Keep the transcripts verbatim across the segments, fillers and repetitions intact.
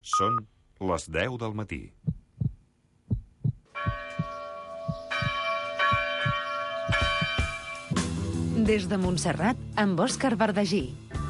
Són les deu del matí. Des de Montserrat, amb Òscar Bardagí.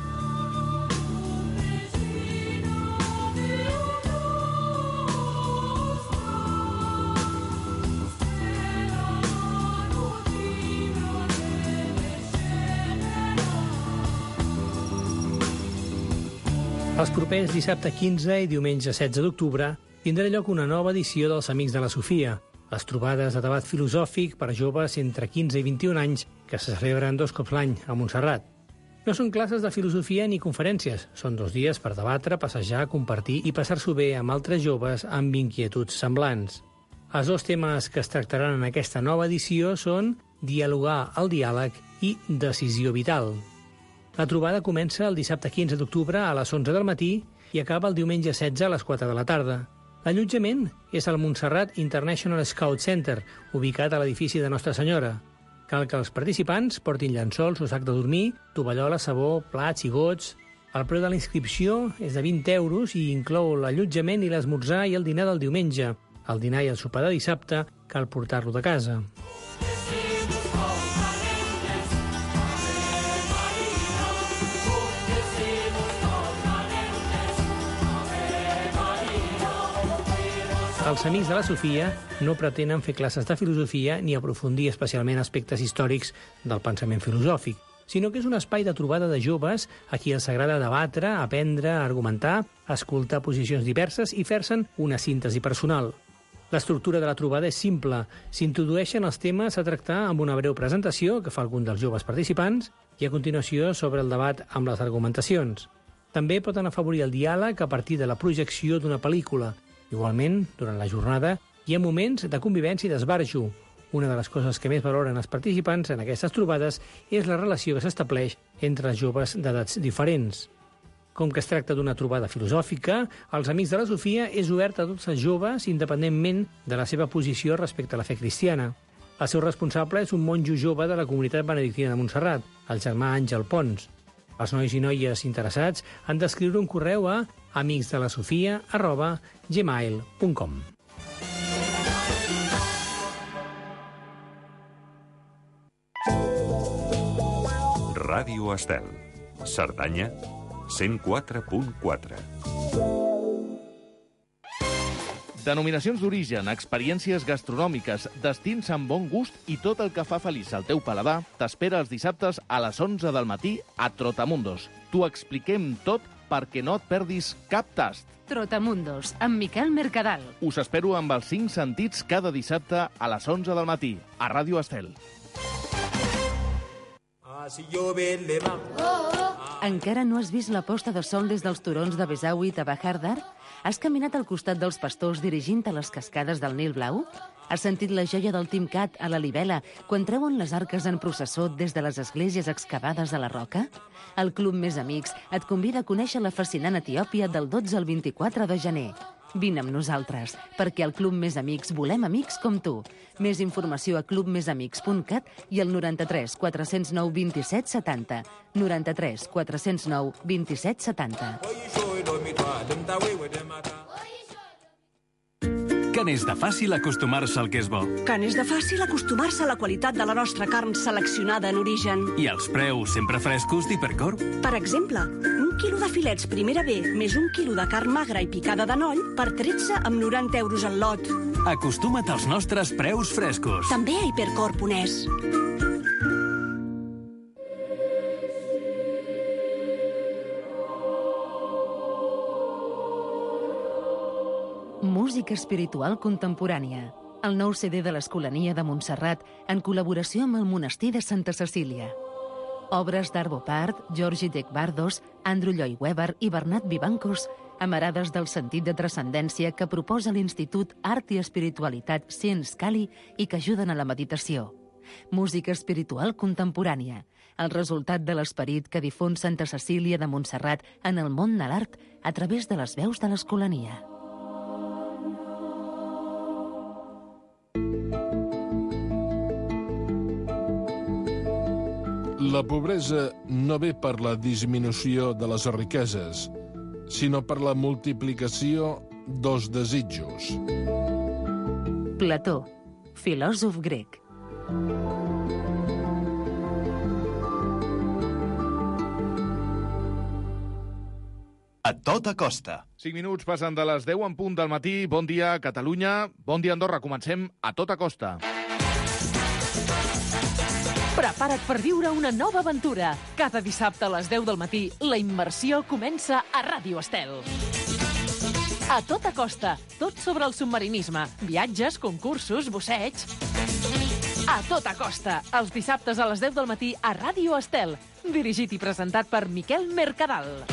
Els propers dissabte quinze i diumenge setze d'octubre tindrà lloc una nova edició dels Amics de la Sofia, les trobades de debat filosòfic per a joves entre quinze i vint-i-un anys que se celebren dos cops l'any a Montserrat. No són classes de filosofia ni conferències, són dos dies per debatre, passejar, compartir i passar-s'ho bé amb altres joves amb inquietuds semblants. Els dos temes que es tractaran en aquesta nova edició són dialogar el diàleg i decisió vital. La trobada comença el dissabte quinze d'octubre a les onze del matí i acaba el diumenge setze a les quatre de la tarda. L'allotjament és al Montserrat International Scout Center, ubicat a l'edifici de Nostra Senyora. Cal que els participants portin llençols o sac de dormir, tovallola, sabó, plats i gots. El preu de la inscripció és de vint euros i inclou l'allotjament i l'esmorzar i el dinar del diumenge. El dinar i el sopar de dissabte cal portar-lo de casa. Els Amics de la Sofia no pretenen fer classes de filosofia ni aprofundir especialment aspectes històrics del pensament filosòfic, sinó que és un espai de trobada de joves a qui els agrada debatre, aprendre, argumentar, escoltar posicions diverses i fer-se'n una síntesi personal. L'estructura de la trobada és simple. S'introdueixen els temes a tractar amb una breu presentació que fa algun dels joves participants i a continuació sobre el debat amb les argumentacions. També poden afavorir el diàleg a partir de la projecció d'una pel·lícula. Igualment, durant la jornada, hi ha moments de convivència i d'esbarjo. Una de les coses que més valoren els participants en aquestes trobades és la relació que s'estableix entre els joves d'edats diferents. Com que es tracta d'una trobada filosòfica, els Amics de la Sofia és obert a tots els joves independentment de la seva posició respecte a la fe cristiana. El seu responsable és un monjo jove de la comunitat benedictina de Montserrat, el germà Àngel Pons. Els nois i noies interessats han d'escriure un correu a amicsdelasofia arroba gmail punt com. Ràdio Estel, Cerdanya, cent quatre punt quatre. Denominacions d'origen, experiències gastronòmiques, destins amb bon gust i tot el que fa feliç al teu paladar t'espera els dissabtes a les onze del matí a Trotamundos. T'ho expliquem tot perquè no et perdis cap tast. Trotamundos, amb Miquel Mercadal. Us espero amb els cinc sentits cada dissabte a les onze del matí, a Ràdio Estel. Encara no has vist la posta de sol des dels turons de Besawi i Tabajardar? Has caminat al costat dels pastors dirigint a les cascades del Nil Blau? Has sentit la joia del Timcat a la Libela quan treuen les arques en processó des de les esglésies excavades a la roca? El Club Més Amics et convida a conèixer la fascinant Etiòpia del dotze al vint-i-quatre de gener. Vine amb nosaltres, perquè al Club Més Amics volem amics com tu. Més informació a club més amics punt cat i al noranta-tres quatre zero nou vint-i-set setanta. noranta-tres quatre zero nou vint-i-set setanta. Que n'és de fàcil acostumar-se al que és bo. Que n'és de fàcil acostumar-se a la qualitat de la nostra carn seleccionada en origen. I als preus sempre frescos d'Hipercor. Per exemple, un quilo de filets Primera B més un quilo de carn magra i picada de noll per tretze amb noranta euros al lot. Acostuma't als nostres preus frescos. També a hipercor punt es. Música espiritual contemporània. El nou C D de l'Escolania de Montserrat en col·laboració amb el monestir de Santa Cecília. Obres d'Arvo Part, Georgi Dekbardos, Andrew Lloyd Webber i Bernat Vivancos, amarades del sentit de transcendència que proposa l'Institut Art i Espiritualitat Science Cali i que ajuden a la meditació. Música espiritual contemporània, el resultat de l'esperit que difon Santa Cecília de Montserrat en el món de l'art a través de les veus de l'Escolania. La pobresa no ve per la disminució de les riqueses, sinó per la multiplicació dels desitjos. Plató, filòsof grec. A tota costa. cinc minuts passen de les deu en punt del matí. Bon dia, Catalunya. Bon dia, Andorra. Comencem a tota costa. Prepara't per viure una nova aventura. Cada dissabte a les deu del matí, la immersió comença a Ràdio Estel. A tota costa, tot sobre el submarinisme, viatges, concursos, busseig... A tota costa, els dissabtes a les deu del matí a Ràdio Estel, dirigit i presentat per Miquel Mercadal.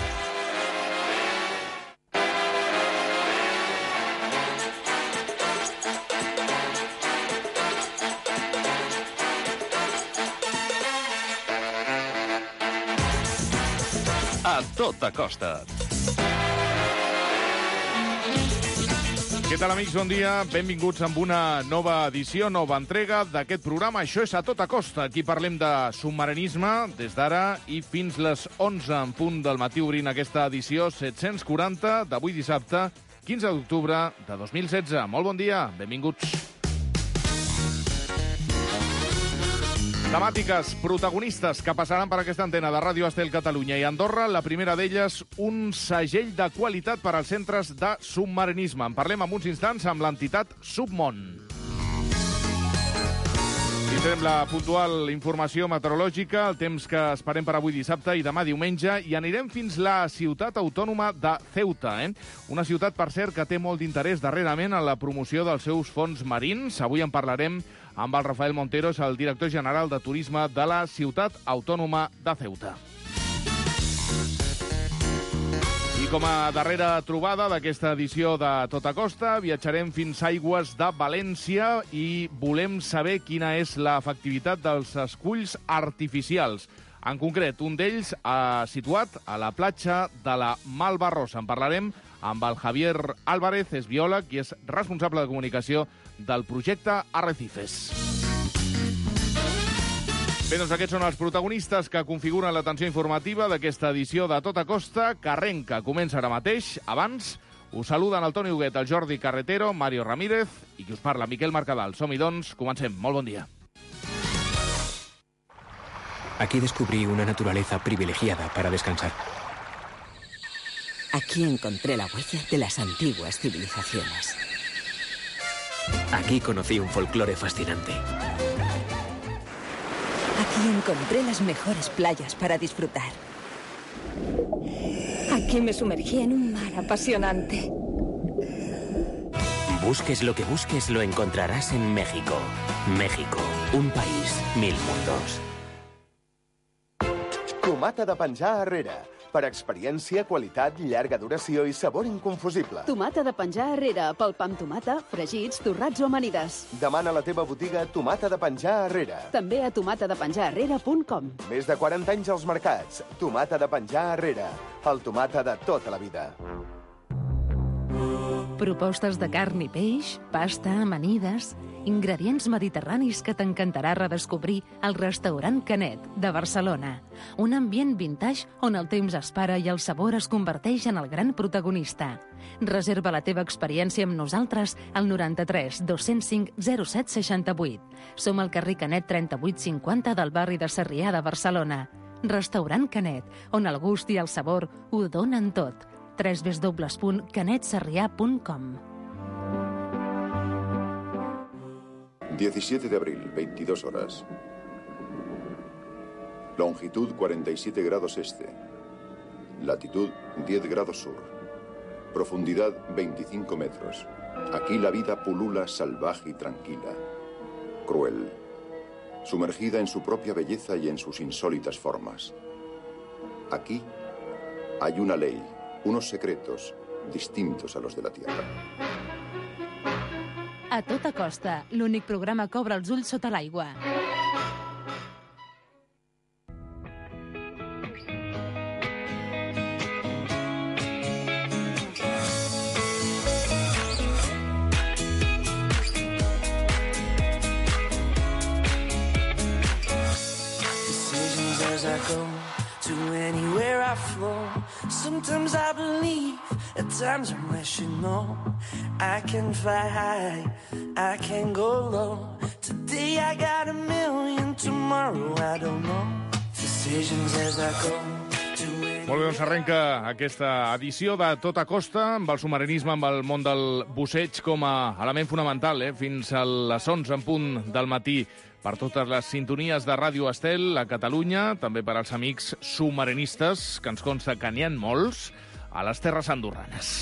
A tota costa. Què tal, amics? Bon dia. Benvinguts amb una nova edició, nova entrega d'aquest programa. Això és A Tota Costa. Aquí parlem de submarinisme des d'ara i fins les onze en punt del matí, obrint aquesta edició set-cents quaranta d'avui dissabte, quinze d'octubre de dos mil setze. Molt bon dia. Benvinguts. Temàtiques, protagonistes que passaran per aquesta antena de Ràdio Estel Catalunya i Andorra. La primera d'elles, un segell de qualitat per als centres de submarinisme. En parlem en uns instants amb l'entitat Submon. Tindrem la puntual informació meteorològica, el temps que esperem per avui dissabte i demà diumenge, i anirem fins la ciutat autònoma de Ceuta. Eh? Una ciutat, per cert, que té molt d'interès darrerament en la promoció dels seus fons marins. Avui en parlarem amb el Rafael Monteros, el director general de turisme de la ciutat autònoma de Ceuta. I com a darrera trobada d'aquesta edició de Tota Costa, viatjarem fins a aigües de València i volem saber quina és l'efectivitat dels esculls artificials. En concret, un d'ells ha situat a la platja de la Malvarrosa. En parlarem amb el Javier Álvarez, és biòleg i és responsable de comunicació del projecte Arrecifes. Bé, doncs aquests són els protagonistes que configuren l'atenció informativa d'aquesta edició de Tota Costa, que arrenca, comença ara mateix. Abans, us saluden el Toni Huguet, el Jordi Carretero, Mario Ramírez i qui us parla, Miquel Mercadal. Som-hi, doncs, comencem. Molt bon dia. Aquí descubrí una naturaleza privilegiada para descansar. Aquí encontré la huella de las antiguas civilizaciones. Aquí conocí un folclore fascinante. Aquí encontré las mejores playas para disfrutar. Aquí me sumergí en un mar apasionante. Busques lo que busques, lo encontrarás en México. México, un país, mil mundos. Tomata de penjar Herrera. Per experiència, qualitat, llarga duració i sabor inconfusible. Tomata de penjar Herrera, pel pa amb tomata, fregits, torrats o amanides. Demana a la teva botiga Tomata de penjar Herrera. També a tomata de penjar herrera punt com. Més de quaranta anys als mercats. Tomata de penjar Herrera. El tomata de tota la vida. Propostes de carn i peix, pasta, amanides... Ingredients mediterranis que t'encantarà redescobrir al restaurant Canet, de Barcelona. Un ambient vintage on el temps es para i el sabor es converteix en el gran protagonista. Reserva la teva experiència amb nosaltres al noranta-tres dos-cents cinc zero set seixanta-vuit. Som al carrer Canet trenta-vuit cinquanta del barri de Sarrià de Barcelona. Restaurant Canet, on el gust i el sabor ho donen tot. w w w punt canet sarrià punt com. diecisiete de abril, veintidós horas. Longitud cuarenta y siete grados este. Latitud diez grados sur. Profundidad veinticinco metros. Aquí la vida pulula salvaje y tranquila. Cruel. Sumergida en su propia belleza y en sus insólitas formas. Aquí hay una ley, unos secretos distintos a los de la Tierra. A Tota Costa, l'únic programa que obre els ulls sota l'aigua. Decisions as I go to anywhere I flow. Sometimes I believe Sometimes I wish you know I can fly high, I can go low. Today I got a million, tomorrow I don't know. Decisions as I go. Molt bé, doncs arrenca aquesta edició de Tota Costa amb el submarinisme, amb el món del busseig com a element fonamental, eh? Fins a les onze en punt del matí per totes les sintonies de Ràdio Estel a Catalunya, també per als amics submarinistes, que ens consta que n'hi ha molts, a les terres andorranes.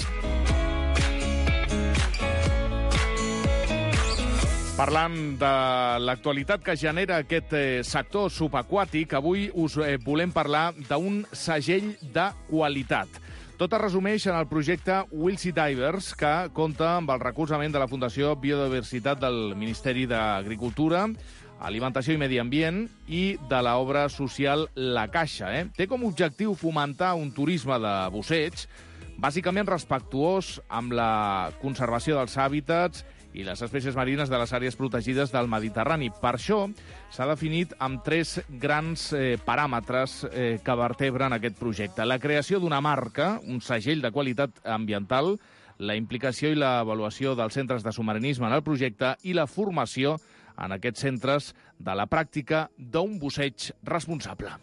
Parlant de l'actualitat que genera aquest eh, sector subaquàtic, avui us eh, volem parlar d'un segell de qualitat. Tot es resumeix en el projecte Wilsey Divers, que compta amb el recolzament de la Fundació Biodiversitat del Ministeri d'Agricultura, Alimentació i Medi Ambient i de l'obra social La Caixa. Eh? Té com a objectiu fomentar un turisme de busseig, bàsicament respectuós amb la conservació dels hàbitats i les espècies marines de les àrees protegides del Mediterrani. Per això s'ha definit amb tres grans eh, paràmetres eh, que vertebren aquest projecte. La creació d'una marca, un segell de qualitat ambiental, la implicació i l'avaluació dels centres de submarinisme en el projecte i la formació en aquests centres de la pràctica d'un busseig responsable.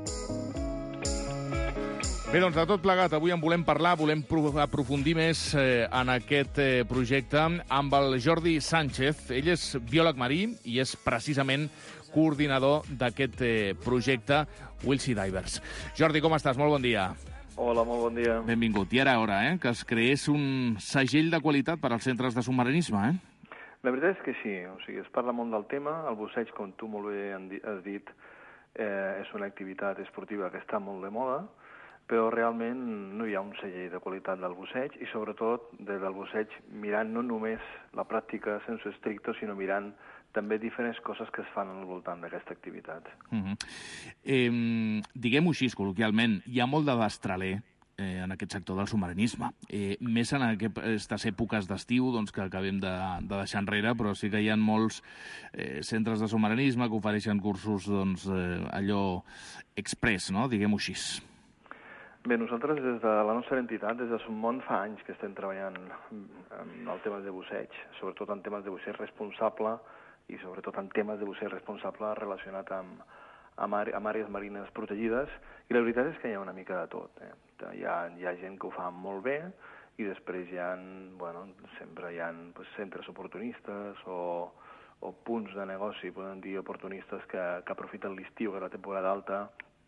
Bé, doncs de tot plegat, avui en volem parlar, volem aprofundir més eh, en aquest eh, projecte amb el Jordi Sánchez. Ell és biòleg marí i és precisament coordinador d'aquest eh, projecte Wilsey Divers. Jordi, com estàs? Molt bon dia. Hola, molt bon dia. Benvingut. I era hora, eh, que es creés un segell de qualitat per als centres de submarinisme, eh? La veritat és que sí, o sigui, es parla molt del tema. El busseig, com tu molt bé has dit, eh, és una activitat esportiva que està molt de moda, però realment no hi ha un segell de qualitat del busseig i, sobretot, des del busseig mirant no només la pràctica sense estricto, sinó mirant també diferents coses que es fan al voltant d'aquesta activitat. Uh-huh. eh, Diguem-ho així, col·loquialment, hi ha molt de destraler eh, en aquest sector del submarinisme. Eh, més en aquestes èpoques d'estiu doncs, que acabem de, de deixar enrere, però sí que hi ha molts eh, centres de submarinisme que ofereixen cursos doncs, eh, allò express, no? Diguem-ho així. Bé, nosaltres des de la nostra entitat, des de Submont, fa anys que estem treballant en el tema de busseig, sobretot en temes de busseig responsable i sobretot en temes de busseig responsable relacionat amb, amb, amb àrees marines protegides, i la veritat és que hi ha una mica de tot. Eh? Hi ha, hi ha gent que ho fa molt bé i després hi ha, bueno, sempre hi ha pues, centres oportunistes o, o punts de negoci, podem dir, oportunistes que, que aprofiten l'estiu, que és la temporada alta,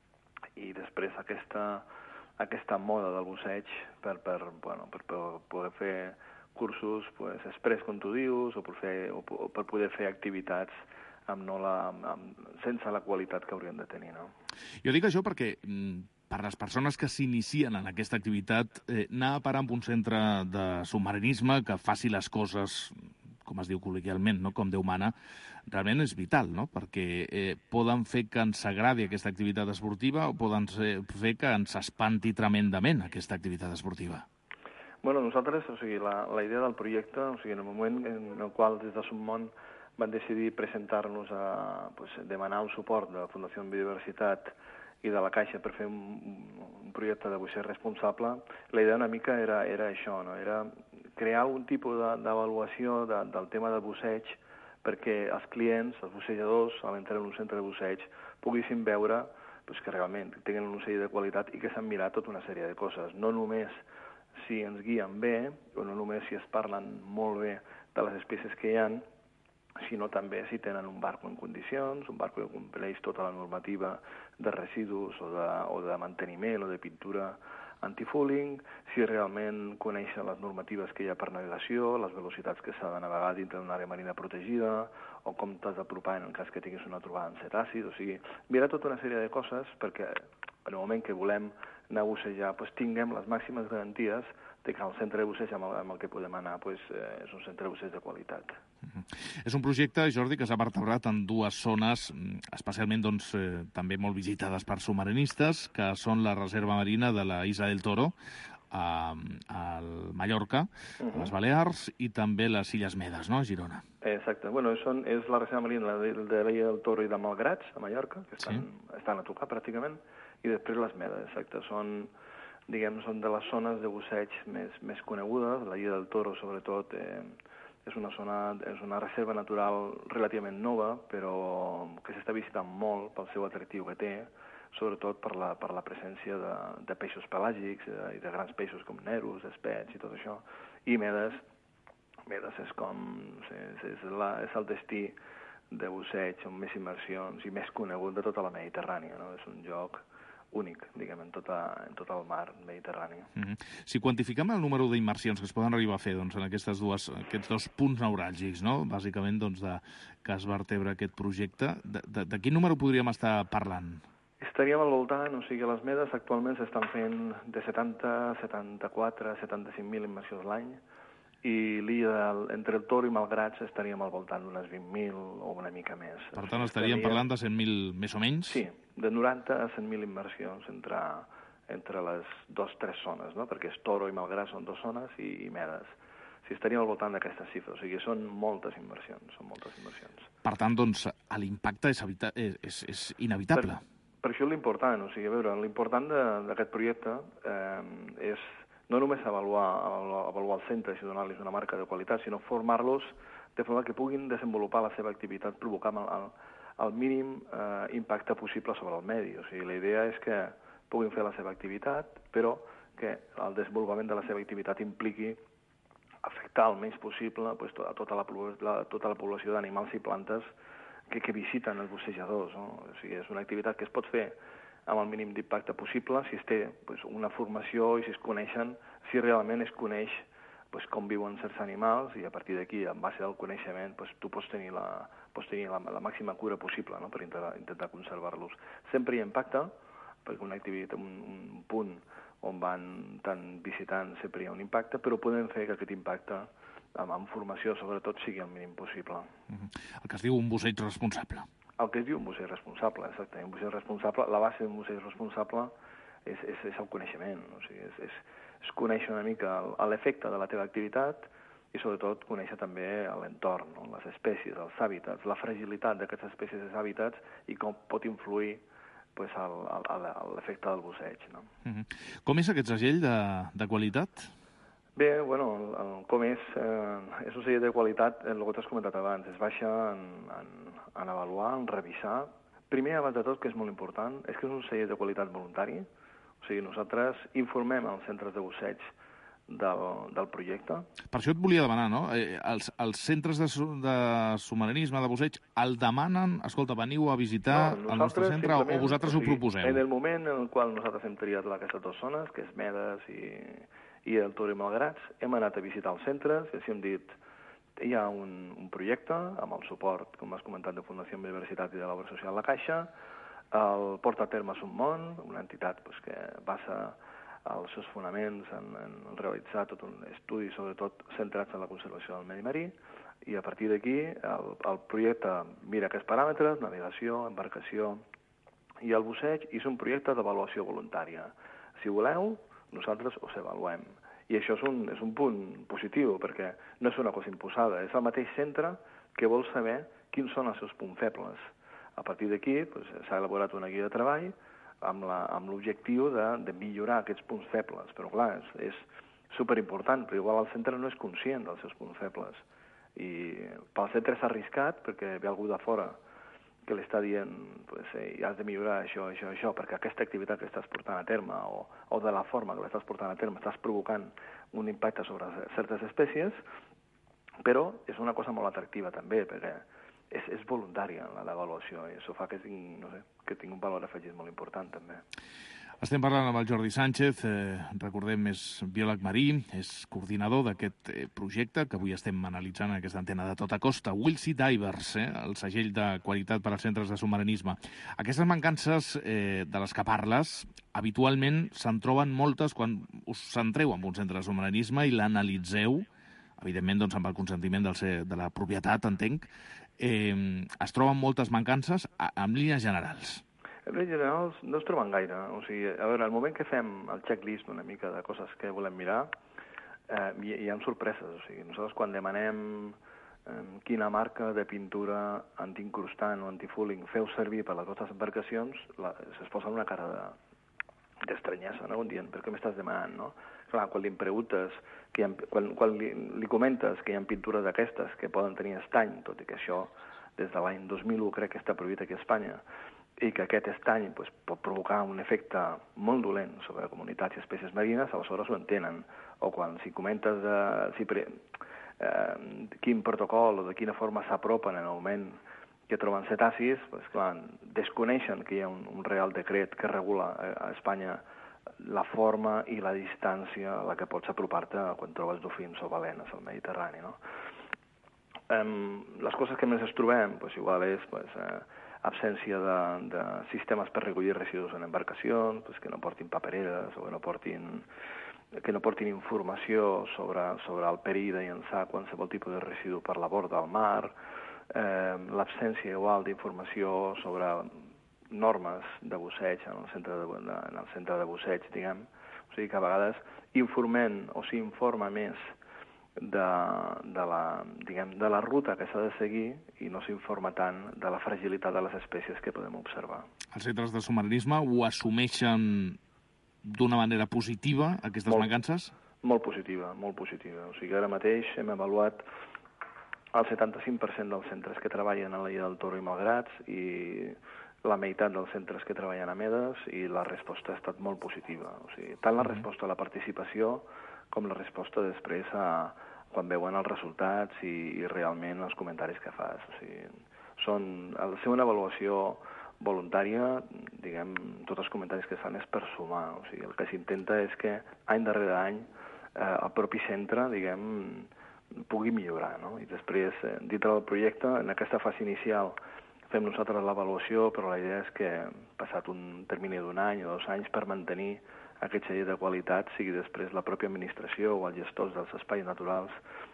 i després aquesta aquesta moda del busseig per, per, bueno, per, per poder fer cursos pues, express, com tu dius, o per, fer, o per poder fer activitats amb no la, amb, sense la qualitat que haurien de tenir. No? Jo dic això perquè per les persones que s'inicien en aquesta activitat, eh, anar a parar en un centre de submarinisme que faci les coses, com es diu col·loquialment, no? Com Déu mana, realment és vital, no? Perquè eh, poden fer que ens agradi aquesta activitat esportiva o poden fer que ens espanti tremendament aquesta activitat esportiva. Bueno, nosaltres, o sigui, la, la idea del projecte, o sigui, en el moment en el qual des de Submont van decidir presentar-nos a pues, demanar un suport de la Fundació Biodiversitat i de la Caixa per fer un, un projecte de busseig responsable, la idea una mica era, era això, no? Era crear algun tipus d'avaluació de, del tema del busseig perquè els clients, els bussejadors, a l'entrar en un centre de busseig, poguessin veure pues, que realment tenen un segell de qualitat i que s'han mirat tota una sèrie de coses. No només si ens guien bé, o no només si es parlen molt bé de les espècies que hi ha, sinó també si tenen un barco en condicions, un barco que compleix tota la normativa de residus o de, o de manteniment o de pintura antifouling, si realment coneixen les normatives que hi ha per navegació, les velocitats que s'ha de navegar dintre d'una àrea marina protegida, o com t'has d'apropar en el cas que tinguis una trobada en cetacis, o sigui, mirar tota una sèrie de coses perquè en el moment que volem anar a bussejar doncs, tinguem les màximes garanties de que el centre de busseig amb el, amb el que podem anar doncs, eh, és un centre de busseig de qualitat. Uh-huh. És un projecte, Jordi, que s'ha vertebrat en dues zones, especialment doncs, eh, també molt visitades per submarinistes, que són la reserva marina de la Isla del Toro, a, a Mallorca, uh-huh. a les Balears, i també les Illes Medes, no?, a Girona. Exacte. Bueno, són, és la reserva marina de, de l'Illa del Toro i de Malgrats, a Mallorca, que estan, sí. estan a tocar pràcticament, i després les Medes, exacte. Són diguem, són de les zones de busseig més, més conegudes. La Illa del Toro, sobretot, eh, és una zona, és una reserva natural relativament nova, però que s'està visitant molt pel seu atractiu que té, sobretot per la, per la presència de, de peixos pelàgics eh, i de grans peixos com neros, espets i tot això. I Medes, Medes és com, és, és, la, és el destí de busseig amb més immersions i més conegut de tota la Mediterrània, no? És un lloc únic, diguem, en, tota, en tot el mar Mediterrani. Mm-hmm. Si quantifiquem el número d'immersions que es poden arribar a fer doncs, en aquestes dues, aquests dos punts neuràlgics, no? Bàsicament, doncs, de, que es vertebra aquest projecte, de, de, de quin número podríem estar parlant? Estaríem al voltant, o sigui, les Medes actualment s'estan fent de setanta, setanta-quatre, setanta-cinc mil immersions l'any, i l'illa, entre el Toro i Malgrat, estaríem al voltant d'unes vint mil o una mica més. Per tant, estaríem parlant de cent mil més o menys? Sí, de noranta a cent mil immersions entre, entre les dues o tres zones, no? Perquè Toro i Malgrat són dues zones i, i Medes. Sí, estaríem al voltant d'aquestes xifres, o sigui, són moltes immersions, són moltes immersions. Per tant, doncs, l'impacte és, evita... és, és, és inevitable. Per, per això l'important, o sigui, a veure, l'important d'aquest projecte eh, és no només avaluar, avaluar els centres i donar-los una marca de qualitat, sinó formar-los de forma que puguin desenvolupar la seva activitat provocant el, el mínim eh, impacte possible sobre el medi. O sigui, la idea és que puguin fer la seva activitat, però que el desenvolupament de la seva activitat impliqui afectar el menys possible pues, a tota la, la, tota la població d'animals i plantes que, que visiten els bussejadors. No? O sigui, és una activitat que es pot fer amb el mínim d'impacte possible, si es té pues, una formació i si es coneixen, si realment es coneix pues, com viuen certs animals, i a partir d'aquí, en base al coneixement, pues, tu pots tenir la, pots tenir la, la màxima cura possible, no?, per intentar, intentar conservar-los. Sempre hi ha impacte, perquè una activitat, un, un punt on van tant visitants, sempre hi ha un impacte, però podem fer que aquest impacte, amb, amb formació sobretot, sigui el mínim possible. Mm-hmm. El que es diu un busseig responsable. El que es diu un busseig responsable, exactament. Un busseig responsable, la base d'un busseig responsable és, és, és el coneixement, o sigui, és, és, és conèixer una mica l'efecte de la teva activitat i sobretot conèixer també l'entorn, no? Les espècies, els hàbitats, la fragilitat d'aquestes espècies i hàbitats i com pot influir pues, l'efecte del busseig. No? Mm-hmm. Com és aquest segell de, de qualitat? Bé, bueno, el, el, com és, eh, és un segell de qualitat, el que t'has comentat abans, es baixa en, en, en avaluar, en revisar. Primer, abans de tot, que és molt important, és que és un segell de qualitat voluntari, o sigui, nosaltres informem els centres de busseig del, del projecte. Per això et volia demanar, no? Eh, els, els centres de, de submarinisme, de busseig, el demanen, escolta, veniu a visitar no, el nostre centre o vosaltres o sigui, ho proposeu? En el moment en el qual nosaltres hem triat aquestes dues zones, que és Medes i... i el Toro i Malgrat, hem anat a visitar els centres i els hem dit hi ha un, un projecte amb el suport, com has comentat, de Fundació Biodiversitat i de l'Obra Social La Caixa, el porta a terme Submont, una entitat pues, que basa els seus fonaments en, en realitzar tot un estudi, sobretot centrats en la conservació del medi marí, i a partir d'aquí el, el projecte mira aquests paràmetres, navegació, embarcació i el busseig, i és un projecte d'avaluació voluntària. Si voleu, nosaltres us avaluem. I això és un, és un punt positiu, perquè no és una cosa imposada, és el mateix centre que vol saber quins són els seus punts febles. A partir d'aquí pues, s'ha elaborat una guia de treball amb l'objectiu de, de millorar aquests punts febles. Però clar, és, és superimportant, però igual el centre no és conscient dels seus punts febles. I pel centre s'ha arriscat, perquè ve algú de fora que li està dient pues, eh, has de millorar això, això, això, perquè aquesta activitat que estàs portant a terme o, o de la forma que l'estàs portant a terme estàs provocant un impacte sobre certes espècies, però és una cosa molt atractiva també, perquè és, és voluntària l'avaluació i això fa que tingui, no sé, que tingui un valor afegit molt important també. Estem parlant amb el Jordi Sánchez, eh, recordem, és biòleg marí, és coordinador d'aquest eh, projecte que avui estem analitzant en aquesta antena de Tota Costa. Wilsey Divers, eh, el segell de qualitat per als centres de submarinisme. Aquestes mancances eh, de les que parles, habitualment se'n troben moltes quan us centreu en un centre de submarinisme i l'analitzeu, evidentment doncs, amb el consentiment del ser, de la propietat, entenc, eh, es troben moltes mancances a, en línies generals. En línies generals no es troben gaire. O sigui, a veure, al moment que fem el checklist una mica de coses que volem mirar, eh, hi, hi ha sorpreses. O sigui, nosaltres quan demanem eh, quina marca de pintura antiincrustant o antifouling feu servir per les vostres embarcacions, la, es posen una cara de, d'estranyesa, no? Dient, per què m'estàs demanant, no? Clar, quan li preguntes, que hi ha, quan, quan li, li comentes que hi ha pintures d'aquestes que poden tenir estany, tot i que això des de l'any dos mil u crec que està prohibit aquí a Espanya, i que aquest estany pues, pot provocar un efecte molt dolent sobre comunitats i espècies marines, aleshores ho entenen. O quan si comentes de, si pre, eh, quin protocol o de quina forma s'apropen en el moment que troben cetacis, pues, clar, desconeixen que hi ha un, un real decret que regula a, a Espanya la forma i la distància a la que pots apropar-te quan trobes dofins o balenes al Mediterrani, no? Um, les coses que més es trobem, pues, igual és pues, eh, absència de, de sistemes per recollir residus en embarcacions, pues, que no portin papereres o que no portin, que no portin informació sobre, sobre el perill de llançar qualsevol tipus de residu per la borda del mar, eh, l'absència igual d'informació sobre normes de busseig en el centre de, en el centre de busseig, diguem. O sigui que a vegades informem o s'informa més de, de, la, diguem, de la ruta que s'ha de seguir i no s'informa tant de la fragilitat de les espècies que podem observar. Els centres de submarinisme ho assumeixen d'una manera positiva, aquestes molt, mancances? Molt positiva, molt positiva. O sigui, ara mateix hem avaluat el setanta-cinc per cent dels centres que treballen a l'illa del Toro i Malgrats i la meitat dels centres que treballen a Medes i la resposta ha estat molt positiva. O sigui, tant la resposta a la participació com la resposta després a quan veuen els resultats i, i realment els comentaris que fas. O sigui, són, al ser una avaluació voluntària, diguem, tots els comentaris que es fan és per sumar. O sigui, el que s'intenta és que any darrere any eh, el propi centre, diguem, pugui millorar, no? I després, eh, dintre del projecte, en aquesta fase inicial, fem nosaltres l'avaluació, però la idea és que, passat un termini d'un any o dos anys, per mantenir aquest celler de qualitat, sigui després la pròpia administració o els gestors dels espais naturals,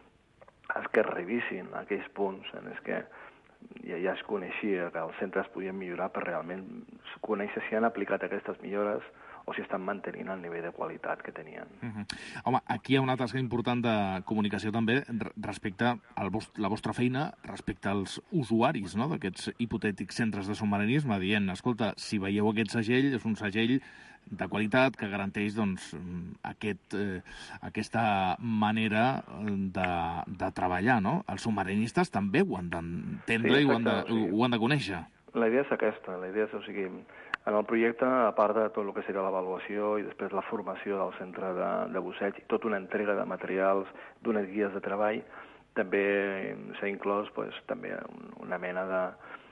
els que revisin aquells punts en els que ja, ja es coneixia que els centres podien millorar per realment conèixer si han aplicat aquestes millores o si estan mantenint el nivell de qualitat que tenien. Uh-huh. Home, aquí hi ha una tasca important de comunicació també respecte a la vostra feina, respecte als usuaris, no?, d'aquests hipotètics centres de submarinisme, dient, escolta, si veieu aquest segell, és un segell de qualitat que garanteix doncs, aquest, eh, aquesta manera de, de treballar, no? Els submarinistes també ho han d'entendre sí, i ho han de, sí. ho han de conèixer. La idea és aquesta, la idea és, o sigui, en el projecte, a part de tot el que seria l'avaluació i després la formació del centre de, de busseig i tota una entrega de materials, d'unes guies de treball, també s'ha inclòs pues, també una mena de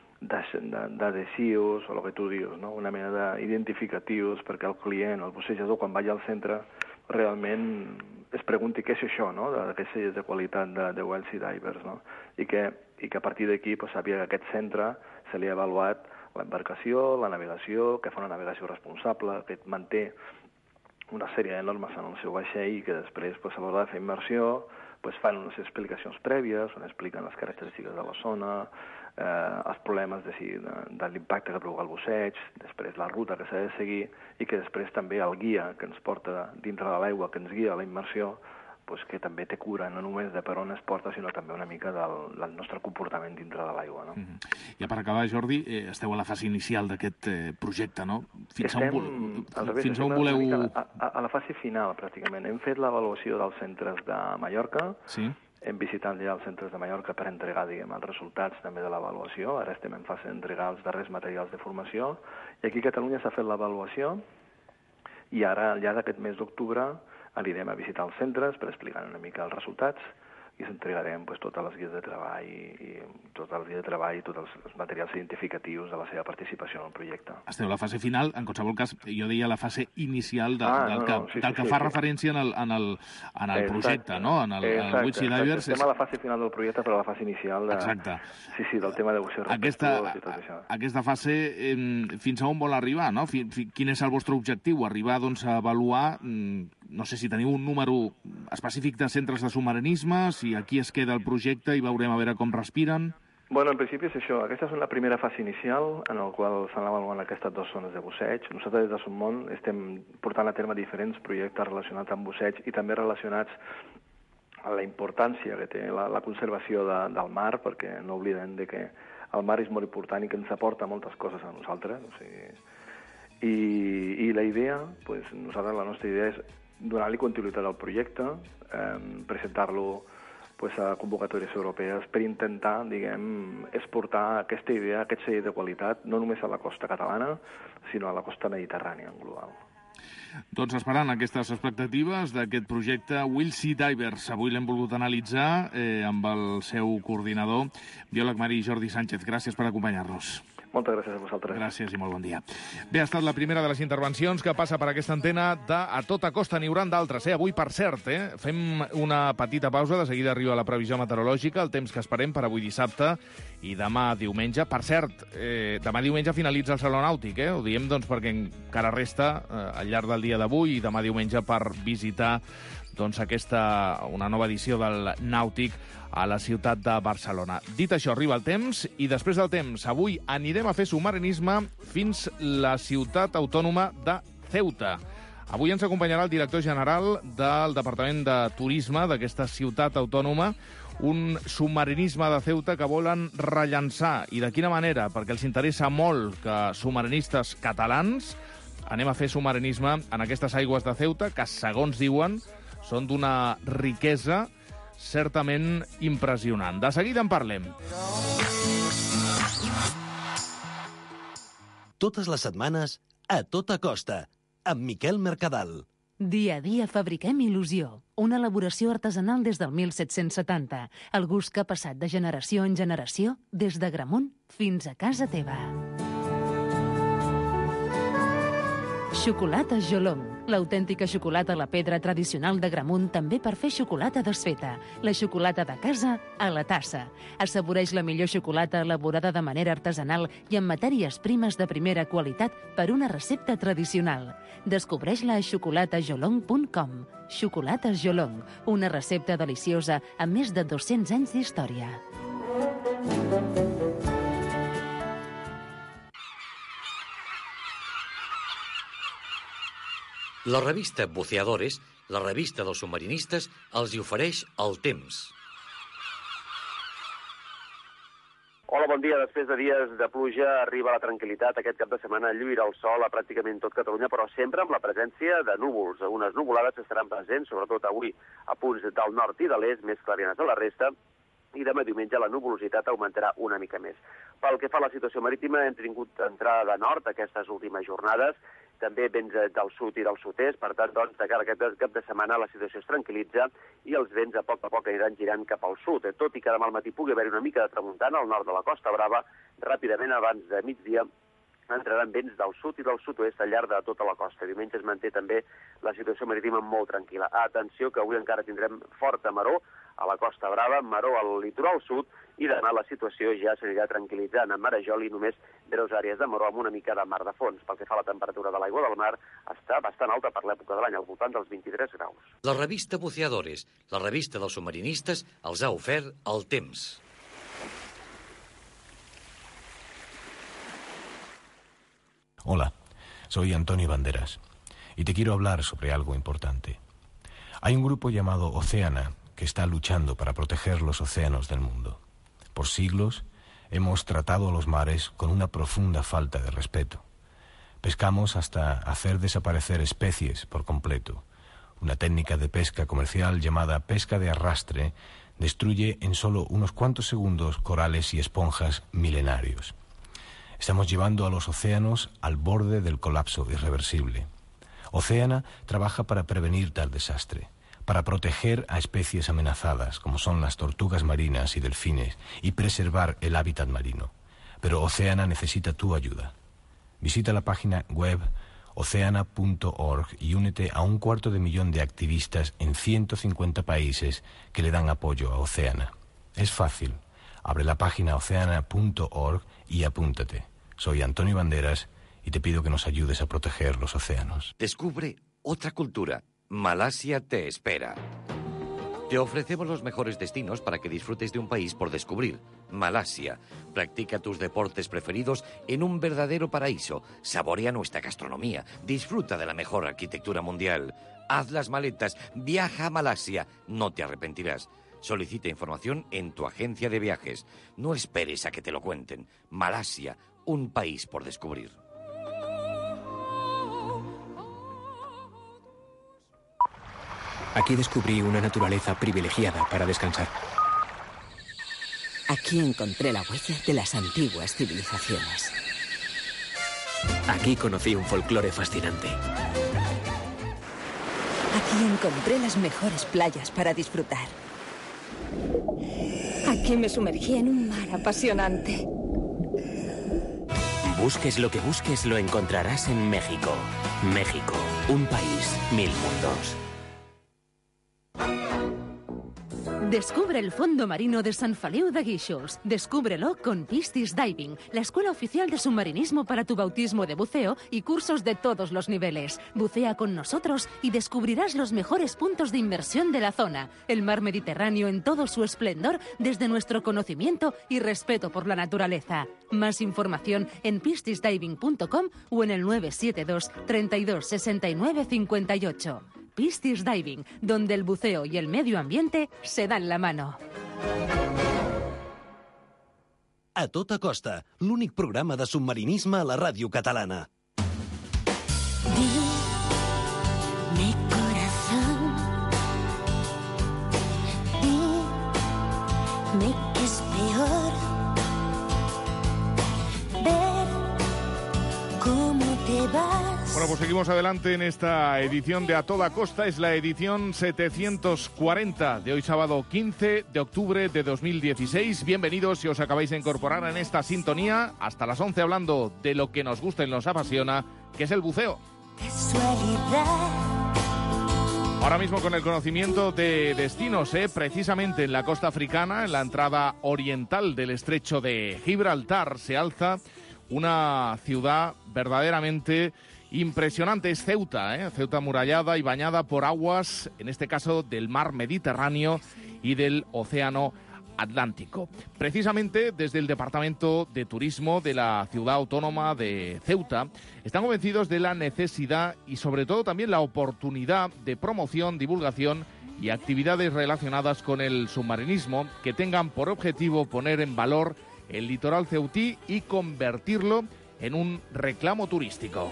d'adhesius, o el que tu dius, no? Una mena d'identificatius perquè el client, el bussejador, quan vagi al centre, realment es pregunti què és això, no?, d'aquests sells de qualitat de, de Wells i Divers, no? I que, i que a partir d'aquí pues, sàpiga que aquest centre se li ha avaluat l'embarcació, la navegació, que fa una navegació responsable, que manté una sèrie de normes en el seu vaixell i que després, pues, a l'hora de fer immersió, pues, fan unes explicacions prèvies on expliquen les característiques de la zona, eh, els problemes de, si, de, de l'impacte que provoca el busseig, després la ruta que s'ha de seguir i que després també el guia que ens porta dintre de l'aigua, que ens guia a la immersió, pues, que també té cura no només de per on es porta, sinó també una mica del, del nostre comportament dintre de l'aigua. No? Mm-hmm. Ja per acabar, Jordi, eh, esteu a la fase inicial d'aquest eh, projecte, no? Fins estem, a on, revés, fins a on voleu... A, a, a la fase final, pràcticament. Hem fet l'avaluació dels centres de Mallorca, sí. Hem visitat ja els centres de Mallorca per entregar, diguem, els resultats també de l'avaluació. Ara estem en fase d'entregar els darrers materials de formació. I aquí a Catalunya s'ha fet l'avaluació i ara, ja d'aquest mes d'octubre, anirem a visitar els centres per explicar una mica els resultats i s'entregarem pues, totes les guies de treball i, i tot el guia de treball i tots els, els materials identificatius de la seva participació en el projecte. Esteu a la fase final, en qualsevol cas, jo deia la fase inicial de, ah, del no, que, no, sí, del sí, que sí, fa sí. referència en el, en el, en el projecte, no? En el, exacte, el Witchy Divers. Estem a la fase final del projecte, però a la fase inicial de... Exacte. Sí, sí, del tema de buceo aquesta, i tot això. Aquesta fase, eh, fins a on vol arribar, no? Fin, fin, quin és el vostre objectiu? Arribar, doncs, a avaluar, no sé si teniu un número específic de centres de submarinisme, si aquí es queda el projecte i veurem a veure com respiren. Bueno, en principi és això. Aquesta és una primera fase inicial en la qual s'han avaluat aquestes dues zones de busseig. Nosaltres des de Submont estem portant a terme diferents projectes relacionats amb busseig i també relacionats amb la importància que té la, la conservació de, del mar, perquè no oblidem de que el mar és molt important i que ens aporta moltes coses a nosaltres. O sigui, I, i la idea, pues, nosaltres la nostra idea és donar-li continuïtat al projecte, eh, presentar-lo pues, a convocatòries europees per intentar, diguem, exportar aquesta idea, aquest sellet de qualitat, no només a la costa catalana, sinó a la costa mediterrània en global. Doncs esperant aquestes expectatives d'aquest projecte Will Sea Divers. Avui l'hem volgut analitzar eh, amb el seu coordinador, biòleg marí Jordi Sánchez. Gràcies per acompanyar-nos. Moltes gràcies a vosaltres. Gràcies i molt bon dia. Bé, ha estat la primera de les intervencions que passa per aquesta antena de A Tota Costa. N'hi haurà d'altres, eh? Avui, per cert, eh? Fem una petita pausa, de seguida arriba la previsió meteorològica, el temps que esperem per avui dissabte i demà diumenge. Per cert, eh, demà diumenge finalitza el Saló Nàutic, eh? Ho diem doncs perquè encara resta eh, al llarg del dia d'avui i demà diumenge per visitar doncs, aquesta, una nova edició del Nàutic a la ciutat de Barcelona. Dit això, arriba el temps, i després del temps, avui anirem a fer submarinisme fins la ciutat autònoma de Ceuta. Avui ens acompanyarà el director general del Departament de Turisme d'aquesta ciutat autònoma, un submarinisme de Ceuta que volen rellançar. I de quina manera? Perquè els interessa molt que submarinistes catalans anem a fer submarinisme en aquestes aigües de Ceuta, que, segons diuen, són d'una riquesa certament impressionant. De seguida en parlem. Totes les setmanes, A Tota Costa, amb Miquel Mercadal. Dia a dia fabriquem il·lusió, una elaboració artesanal des del mil set-cents setanta, el gust que ha passat de generació en generació, des de Gramunt fins a casa teva. Xocolata Jolong, l'autèntica xocolata a la pedra tradicional de Gramunt, també per fer xocolata desfeta. La xocolata de casa a la tassa. Assaboreix la millor xocolata elaborada de manera artesanal i amb matèries primes de primera qualitat per una recepta tradicional. Descobreix-la a xocolata jolong punt com. Xocolata Jolong, una recepta deliciosa amb més de dos-cents anys d'història. La revista Buceadores, la revista dels submarinistes, els hi ofereix el temps. Hola, bon dia. Després de dies de pluja arriba la tranquil·litat. Aquest cap de setmana lluirà el sol a pràcticament tot Catalunya, però sempre amb la presència de núvols. Unes nuvolades estaran presents, sobretot avui, a punts del nord i de l'est, més clarianes a la resta, i demà diumenge la nuvolositat augmentarà una mica més. Pel que fa a la situació marítima, hem tingut entrada de nord aquestes últimes jornades, també vents del sud i del sud-est, per tant, doncs, de cara a aquest cap de setmana la situació es tranquil·litza i els vents a poc a poc aniran girant cap al sud. Tot i que demà al matí pugui haver-hi una mica de tramuntana al nord de la Costa Brava, ràpidament, abans de migdia, entraran vents del sud i del sud-oest al llarg de tota la costa. Diumenge es manté també la situació marítima molt tranquil·la. Atenció, que avui encara tindrem forta maror a la Costa Brava, maror al litoral sud, i demà la situació ja s'anirà tranquil·litzant. En Marajol i només breus àrees de maror amb una mica de mar de fons. Pel que fa a la temperatura de l'aigua del mar, està bastant alta per l'època de l'any, al voltant dels vint-i-tres graus. La revista Buceadores, la revista dels submarinistes, els ha ofert el temps. Hola, soy Antonio Banderas y te quiero hablar sobre algo importante. Hay un grupo llamado Oceana que está luchando para proteger los océanos del mundo. Por siglos hemos tratado a los mares con una profunda falta de respeto. Pescamos hasta hacer desaparecer especies por completo. Una técnica de pesca comercial llamada pesca de arrastre destruye en solo unos cuantos segundos corales y esponjas milenarios. Estamos llevando a los océanos al borde del colapso irreversible. Oceana trabaja para prevenir tal desastre, para proteger a especies amenazadas, como son las tortugas marinas y delfines, y preservar el hábitat marino. Pero Oceana necesita tu ayuda. Visita la página web oceana punto org y únete a un cuarto de millón de activistas en ciento cincuenta países que le dan apoyo a Oceana. Es fácil. Abre la página oceana punto org y apúntate. Soy Antonio Banderas y te pido que nos ayudes a proteger los océanos. Descubre otra cultura. Malasia te espera. Te ofrecemos los mejores destinos para que disfrutes de un país por descubrir. Malasia. Practica tus deportes preferidos en un verdadero paraíso. Saborea nuestra gastronomía. Disfruta de la mejor arquitectura mundial. Haz las maletas. Viaja a Malasia. No te arrepentirás. Solicita información en tu agencia de viajes. No esperes a que te lo cuenten. Malasia, un país por descubrir. Aquí descubrí una naturaleza privilegiada para descansar. Aquí encontré la huella de las antiguas civilizaciones. Aquí conocí un folclore fascinante. Aquí encontré las mejores playas para disfrutar. Aquí me sumergí en un mar apasionante. Busques lo que busques, lo encontrarás en México. México, un país, mil mundos. Descubre el fondo marino de San Feliu de Guíxols. Descúbrelo con Piscis Diving, la escuela oficial de submarinismo para tu bautismo de buceo y cursos de todos los niveles. Bucea con nosotros y descubrirás los mejores puntos de inmersión de la zona. El mar Mediterráneo en todo su esplendor desde nuestro conocimiento y respeto por la naturaleza. Más información en piscis diving punto com o en el nueve siete dos, treinta y dos, sesenta y nueve, cincuenta y ocho. Piscis Diving, donde el buceo y el medio ambiente se dan la mano. A tota costa, l'únic programa de submarinisme a la ràdio catalana. Mi corazón, dime que es peor ver cómo te vas. Bueno, pues seguimos adelante en esta edición de A Toda Costa. Es la edición setecientos cuarenta de hoy sábado quince de octubre de dos mil dieciséis. Bienvenidos si os acabáis de incorporar en esta sintonía. Hasta las once hablando de lo que nos gusta y nos apasiona, que es el buceo. Ahora mismo con el conocimiento de destinos, ¿eh? Precisamente en la costa africana, en la entrada oriental del estrecho de Gibraltar, se alza una ciudad verdaderamente impresionante. Es Ceuta, ¿eh? Ceuta amurallada y bañada por aguas, en este caso del mar Mediterráneo y del océano Atlántico. Precisamente desde el Departamento de Turismo de la ciudad autónoma de Ceuta están convencidos de la necesidad y sobre todo también la oportunidad de promoción, divulgación y actividades relacionadas con el submarinismo que tengan por objetivo poner en valor el litoral ceutí y convertirlo en un reclamo turístico.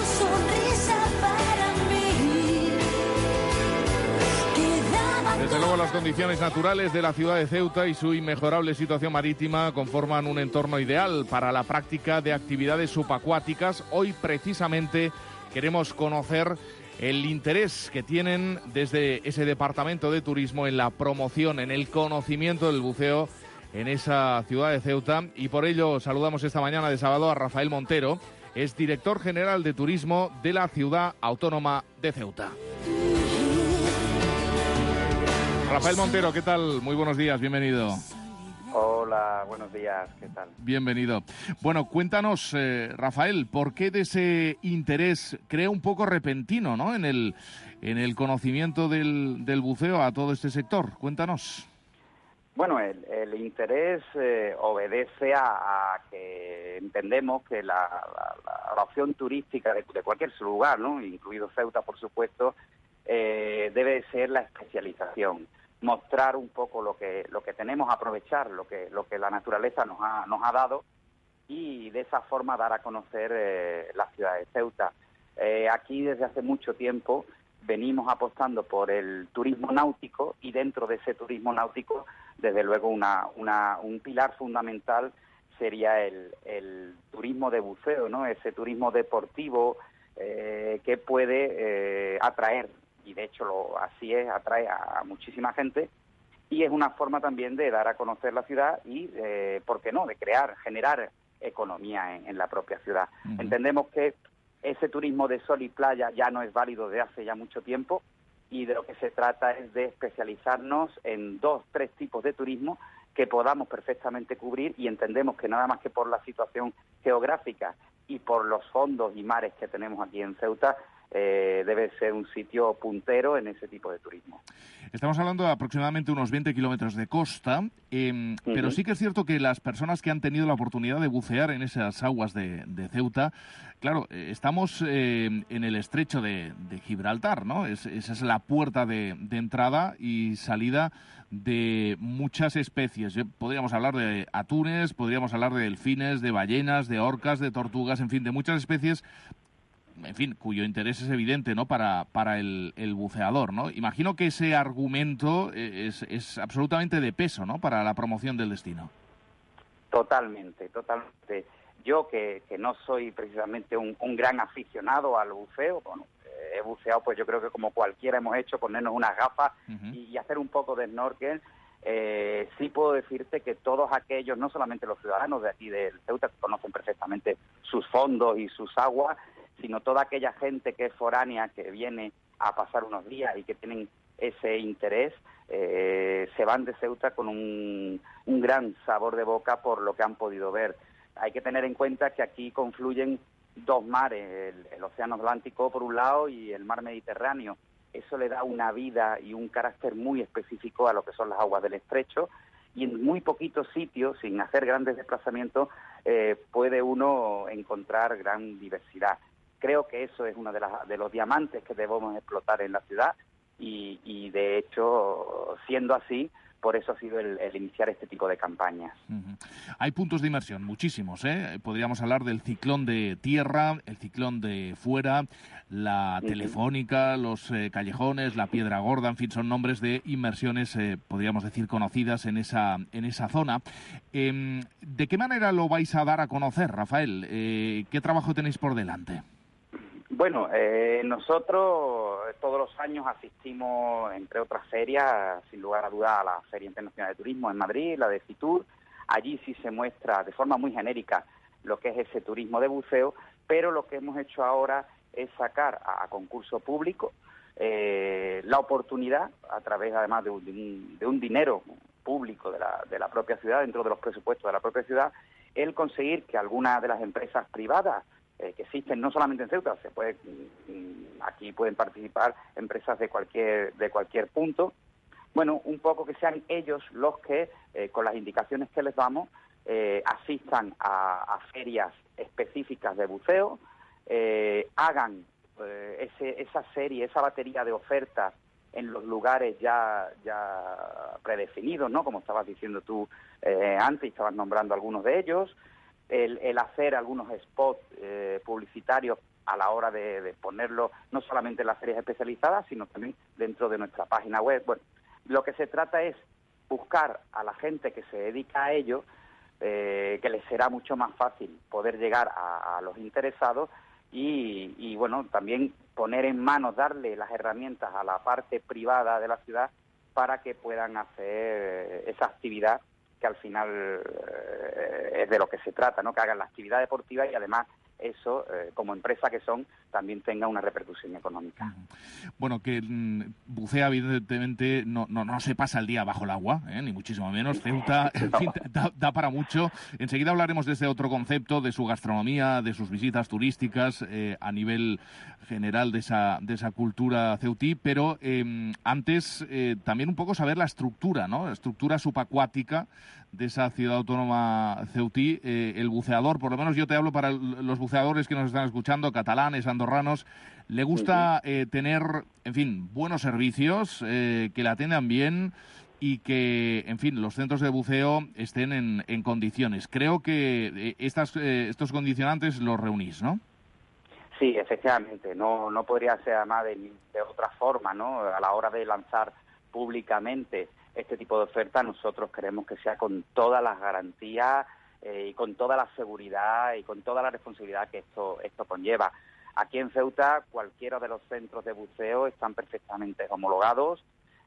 Desde luego, las condiciones naturales de la ciudad de Ceuta y su inmejorable situación marítima conforman un entorno ideal para la práctica de actividades subacuáticas. Hoy, precisamente, queremos conocer el interés que tienen desde ese Departamento de Turismo en la promoción, en el conocimiento del buceo en esa ciudad de Ceuta, y por ello saludamos esta mañana de sábado a Rafael Montero, es director general de turismo de la ciudad autónoma de Ceuta. Rafael Montero, ¿qué tal? Muy buenos días, bienvenido. Hola, buenos días, ¿qué tal? Bienvenido. Bueno, cuéntanos, eh, Rafael, ¿por qué de ese interés, creo un poco repentino, ¿no?, en el, en el conocimiento del, del buceo a todo este sector? Cuéntanos. Bueno, el, el interés eh, obedece a, a que entendemos que la, la, la opción turística de, de cualquier lugar, ¿no?, incluido Ceuta, por supuesto, eh, debe ser la especialización, mostrar un poco lo que lo que tenemos, aprovechar lo que lo que la naturaleza nos ha nos ha dado y de esa forma dar a conocer eh, la ciudad de Ceuta. Eh, aquí desde hace mucho tiempo venimos apostando por el turismo náutico y dentro de ese turismo náutico, desde luego, una, una, un pilar fundamental sería el, el turismo de buceo, ¿no? Ese turismo deportivo eh, que puede eh, atraer, y de hecho lo, así es, atrae a, a muchísima gente, y es una forma también de dar a conocer la ciudad y, eh, ¿por qué no?, de crear, generar economía en, en la propia ciudad. Uh-huh. Entendemos que ese turismo de sol y playa ya no es válido desde hace ya mucho tiempo, y de lo que se trata es de especializarnos en dos, tres tipos de turismo que podamos perfectamente cubrir, y entendemos que nada más que por la situación geográfica y por los fondos y mares que tenemos aquí en Ceuta, eh, debe ser un sitio puntero en ese tipo de turismo. Estamos hablando de aproximadamente unos veinte kilómetros de costa, eh, uh-huh. pero sí que es cierto que las personas que han tenido la oportunidad de bucear en esas aguas de, de Ceuta, claro, eh, estamos eh, en el estrecho de, de Gibraltar, ¿no? Es, esa es la puerta de, de entrada y salida de muchas especies. Podríamos hablar de atunes, podríamos hablar de delfines, de ballenas, de orcas, de tortugas, en fin, de muchas especies en fin, cuyo interés es evidente, ¿no?, para, para el, el buceador, ¿no? Imagino que ese argumento es, es absolutamente de peso, ¿no?, para la promoción del destino. Totalmente, totalmente. Yo, que, que no soy precisamente un, un gran aficionado al buceo, bueno, he buceado, pues yo creo que como cualquiera hemos hecho, ponernos unas gafas uh-huh. y, y hacer un poco de snorkel. Eh, sí puedo decirte que todos aquellos, no solamente los ciudadanos de aquí del Ceuta, que conocen perfectamente sus fondos y sus aguas, sino toda aquella gente que es foránea, que viene a pasar unos días y que tienen ese interés, eh, se van de Ceuta con un, un gran sabor de boca por lo que han podido ver. Hay que tener en cuenta que aquí confluyen dos mares, el, el Océano Atlántico por un lado y el Mar Mediterráneo. Eso le da una vida y un carácter muy específico a lo que son las aguas del estrecho, y en muy poquitos sitios, sin hacer grandes desplazamientos, eh, puede uno encontrar gran diversidad. Creo que eso es uno de, las, de los diamantes que debemos explotar en la ciudad y, y de hecho, siendo así, por eso ha sido el, el iniciar este tipo de campañas. Uh-huh. Hay puntos de inmersión, muchísimos, ¿eh? Podríamos hablar del ciclón de tierra, el ciclón de fuera, la uh-huh. telefónica, los eh, callejones, la piedra gorda, en fin, son nombres de inmersiones, eh, podríamos decir, conocidas en esa, en esa zona. Eh, ¿De qué manera lo vais a dar a conocer, Rafael? Eh, ¿Qué trabajo tenéis por delante? Bueno, eh, nosotros todos los años asistimos, entre otras ferias, sin lugar a duda, a la Feria Internacional de Turismo en Madrid, la de Fitur. Allí sí se muestra de forma muy genérica lo que es ese turismo de buceo, pero lo que hemos hecho ahora es sacar a, a concurso público eh, la oportunidad, a través además de un, de un, de un dinero público de la, de la propia ciudad, dentro de los presupuestos de la propia ciudad, el conseguir que algunas de las empresas privadas Eh, que existen no solamente en Ceuta, se puede, aquí pueden participar empresas de cualquier de cualquier punto. Bueno, un poco que sean ellos los que, eh, con las indicaciones que les damos, eh, asistan a, a ferias específicas de buceo, eh, hagan eh, ese, esa serie, esa batería de ofertas en los lugares ya ya predefinidos, ¿no? Como estabas diciendo tú eh, antes, estabas nombrando algunos de ellos. El, el hacer algunos spots eh, publicitarios a la hora de, de ponerlo no solamente en las ferias especializadas, sino también dentro de nuestra página web. Bueno, lo que se trata es buscar a la gente que se dedica a ello, eh, que les será mucho más fácil poder llegar a, a los interesados y, y, bueno, también poner en manos, darle las herramientas a la parte privada de la ciudad para que puedan hacer esa actividad que al final eh, es de lo que se trata, ¿no? Que hagan la actividad deportiva y además eso, eh, como empresa que son, también tenga una repercusión económica. Bueno, que mm, bucea evidentemente no, no, no se pasa el día bajo el agua, ¿eh? Ni muchísimo menos. Ceuta, en fin, da, da para mucho. Enseguida hablaremos de ese otro concepto, de su gastronomía, de sus visitas turísticas eh, a nivel general de esa, de esa cultura ceutí, pero eh, antes eh, también un poco saber la estructura, ¿no? La estructura subacuática de esa ciudad autónoma ceutí. Eh, el buceador, por lo menos yo te hablo para los buceadores que nos están escuchando, catalanes, andorranos, le gusta eh, tener, en fin, buenos servicios, eh, que la atiendan bien y que, en fin, los centros de buceo estén en, en condiciones. Creo que eh, estas, eh, estos condicionantes los reunís, ¿no? Sí, efectivamente. No, no podría ser además de, de otra forma, ¿no? A la hora de lanzar públicamente este tipo de oferta, nosotros queremos que sea con todas las garantías eh, y con toda la seguridad y con toda la responsabilidad que esto esto conlleva. Aquí en Ceuta, cualquiera de los centros de buceo están perfectamente homologados,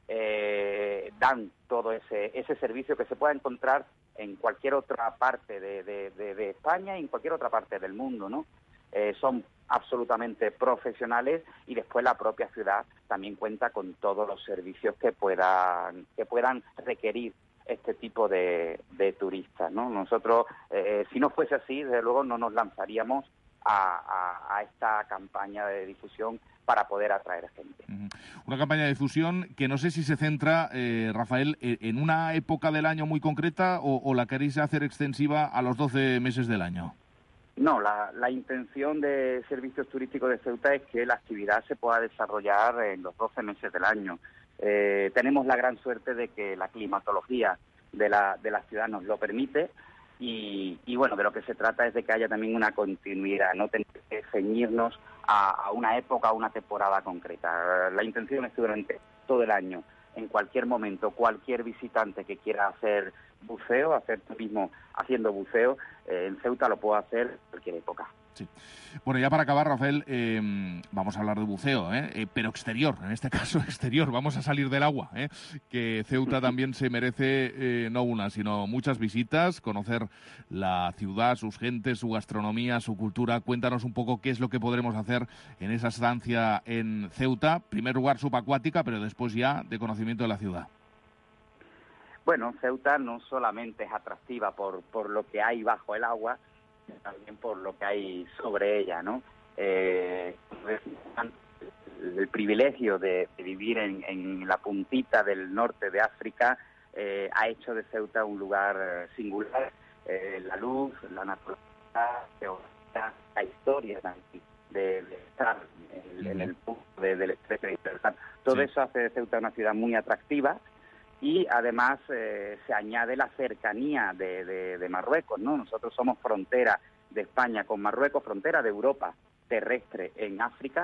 eh, dan todo ese ese servicio que se pueda encontrar en cualquier otra parte de, de, de, de España y en cualquier otra parte del mundo, ¿no? Eh, son absolutamente profesionales y después la propia ciudad también cuenta con todos los servicios que puedan que puedan requerir este tipo de, de turistas, ¿no? Nosotros, eh, si no fuese así, desde luego no nos lanzaríamos a, a, a esta campaña de difusión para poder atraer gente. Una campaña de difusión que no sé si se centra, eh, Rafael, en una época del año muy concreta o, o la queréis hacer extensiva a los doce meses del año. No, la, la intención de Servicios Turísticos de Ceuta es que la actividad se pueda desarrollar en los doce meses del año. Eh, tenemos la gran suerte de que la climatología de la, de la ciudad nos lo permite. Y, y bueno, de lo que se trata es de que haya también una continuidad, no tener que ceñirnos a, a una época, a una temporada concreta. La intención es que durante todo el año, en cualquier momento, cualquier visitante que quiera hacer buceo, hacer turismo haciendo buceo, eh, en Ceuta lo puede hacer en cualquier época. Sí. Bueno, ya para acabar, Rafael, eh, vamos a hablar de buceo, ¿eh? Eh, pero exterior, en este caso exterior, vamos a salir del agua, ¿eh? Que Ceuta también se merece eh, no una, sino muchas visitas, conocer la ciudad, sus gentes, su gastronomía, su cultura. Cuéntanos un poco qué es lo que podremos hacer en esa estancia en Ceuta. En primer lugar, subacuática, pero después ya de conocimiento de la ciudad. Bueno, Ceuta no solamente es atractiva por, por lo que hay bajo el agua, también por lo que hay sobre ella, ¿no? Eh, el privilegio de, de vivir en, en la puntita del norte de África eh, ha hecho de Ceuta un lugar singular. Eh, la luz, la naturaleza, la historia también de, de estar en, en el punto de, del estrecho de Gibraltar. Todo sí. Eso hace de Ceuta una ciudad muy atractiva. Y además eh, se añade la cercanía de, de, de Marruecos, ¿no? Nosotros somos frontera de España con Marruecos, frontera de Europa terrestre en África,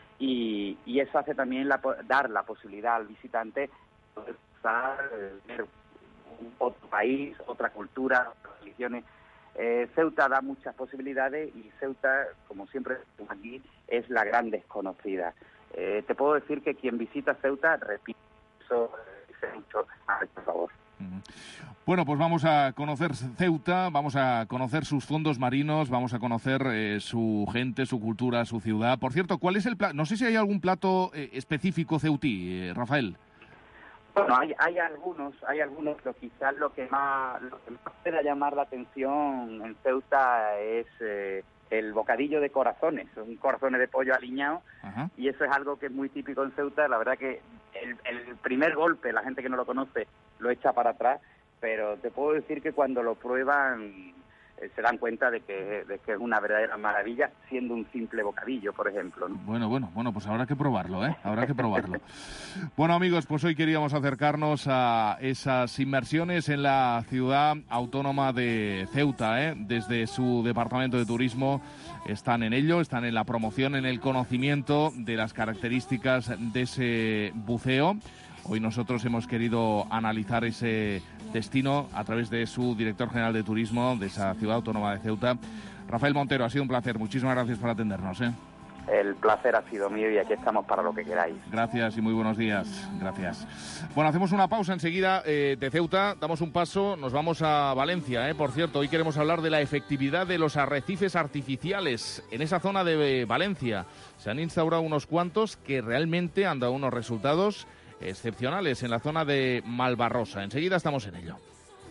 y, y eso hace también la, dar la posibilidad al visitante de pasar, eh, ver otro país, otra cultura, otras religiones. Eh, Ceuta da muchas posibilidades y Ceuta, como siempre aquí, es la gran desconocida. Eh, te puedo decir que quien visita Ceuta, repito, eso... mucho. Ay, por favor. Bueno, pues vamos a conocer Ceuta, vamos a conocer sus fondos marinos, vamos a conocer eh, su gente, su cultura, su ciudad. Por cierto, ¿cuál es el plato? No sé si hay algún plato eh, específico ceutí, eh, Rafael. Bueno, hay, hay algunos, hay algunos, pero quizás lo que más, lo que más pueda llamar la atención en Ceuta es eh, el bocadillo de corazones, un corazones de pollo aliñado. Ajá. Y eso es algo que es muy típico en Ceuta. La verdad que el, el primer golpe, la gente que no lo conoce lo echa para atrás, pero te puedo decir que cuando lo prueban eh, se dan cuenta de que, de que es una verdadera maravilla, siendo un simple bocadillo, por ejemplo, ¿no? Bueno, bueno, bueno, pues habrá que probarlo, ¿eh? Habrá que probarlo. Bueno, amigos, pues hoy queríamos acercarnos a esas inmersiones en la ciudad autónoma de Ceuta, ¿eh? Desde su departamento de turismo están en ello, están en la promoción, en el conocimiento de las características de ese buceo. Hoy nosotros hemos querido analizar ese destino a través de su director general de turismo de esa ciudad autónoma de Ceuta. Rafael Montero, ha sido un placer. Muchísimas gracias por atendernos, ¿eh? El placer ha sido mío y aquí estamos para lo que queráis. Gracias y muy buenos días. Gracias. Bueno, hacemos una pausa enseguida eh, de Ceuta, damos un paso, nos vamos a Valencia, ¿eh? Por cierto, hoy queremos hablar de la efectividad de los arrecifes artificiales en esa zona de Valencia. Se han instaurado unos cuantos que realmente han dado unos resultados excepcionales en la zona de Malvarrosa. Enseguida estamos en ello.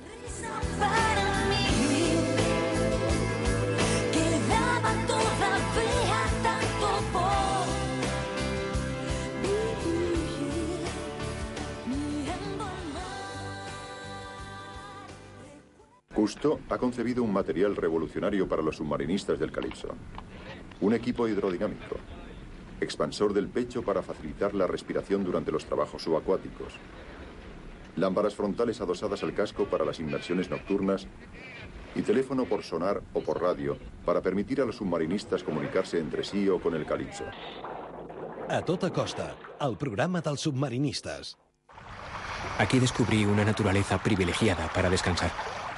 Cousteau ha concebido un material revolucionario para los submarinistas del Calipso. Un equipo hidrodinámico, expansor del pecho para facilitar la respiración durante los trabajos subacuáticos, lámparas frontales adosadas al casco para las inmersiones nocturnas y teléfono por sonar o por radio para permitir a los submarinistas comunicarse entre sí o con el Calipso. A tota costa, el programa dels submarinistes. Aquí descubrí una naturaleza privilegiada para descansar.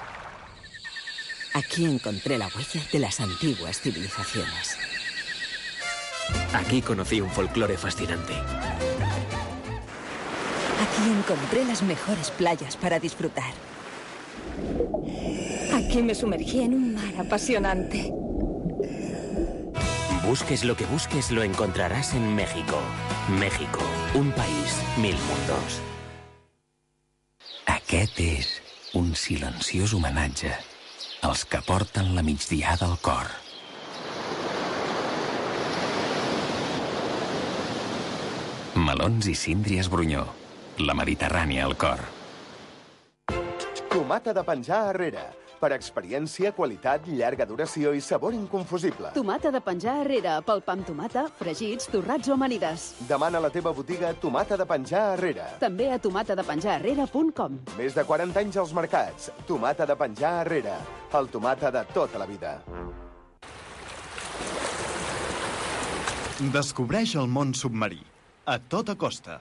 Aquí encontré la huella de las antiguas civilizaciones. Aquí conocí un folclore fascinante. Aquí encontré las mejores playas para disfrutar. Aquí me sumergí en un mar apasionante. Busques lo que busques, lo encontrarás en México. México, un país, mil mundos. Aquest és un silenciós homenatge als que porten la migdiada al cor. Melons i síndries Brunyó, la Mediterrània al cor. Tomata de penjar arrere, Per experiència, qualitat, llarga duració i sabor inconfusible. Tomata de penjar Herrera, pel pa amb tomata, fregits, torrats o amanides. Demana a la teva botiga Tomata de penjar Herrera. També a tomata de penjar herrera punt com. Més de quaranta anys als mercats. Tomata de penjar Herrera. El tomata de tota la vida. Descobreix el món submarí. A tota costa.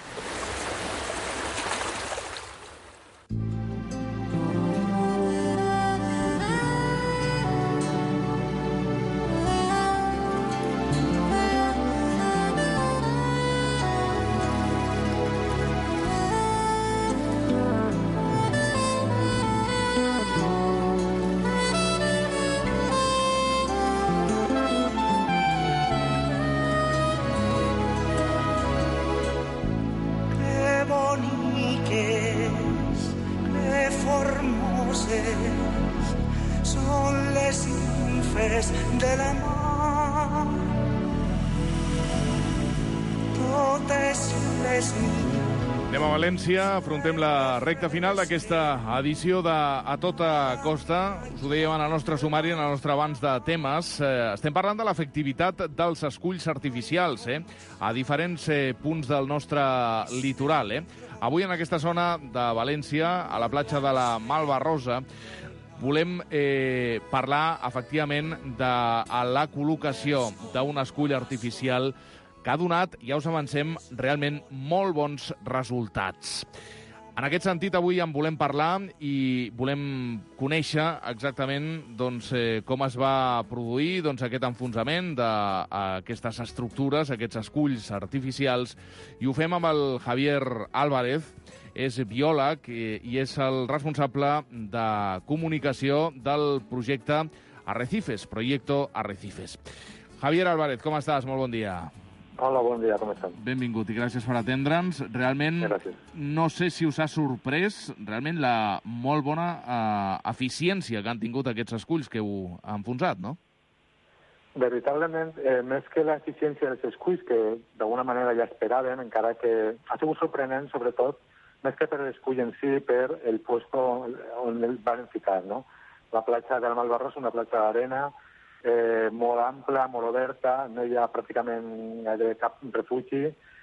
Afrontem la recta final d'aquesta edició de A Tota Costa. Us ho dèiem en el nostre sumari, en el nostre abans de temes. Eh, estem parlant de l'efectivitat dels esculls artificials eh, a diferents eh, punts del nostre litoral. Eh. Avui en aquesta zona de València, a la platja de la Malvarrosa, volem eh, parlar, efectivament, de la col·locació d'un escull artificial que ha donat, ja us avancem, realment molt bons resultats. En aquest sentit, avui en volem parlar i volem conèixer exactament doncs, eh, com es va produir doncs, aquest enfonsament d'aquestes estructures, aquests esculls artificials, i ho fem amb el Javier Álvarez, és biòleg i és el responsable de comunicació del projecte Arrecifes, Proyecto Arrecifes. Javier Álvarez, com estàs? Molt bon dia. Hola, bon dia, com estàs? Benvingut i gràcies per atendre'ns. Realment, gràcies. No sé si us ha sorprès realment la molt bona eh, eficiència que han tingut aquests esculls que heu enfonsat, no? Veritablement, eh, més que l'eficiència dels esculls, que d'alguna manera ja esperàvem, encara que ha sigut sorprenent, sobretot, més que per l'escull en si, per el puesto on el van ficar, no? La platja del Malvarrosa, una platja d'arena, Eh, molt ampla, molt oberta, no hi ha pràcticament gaire cap refugi,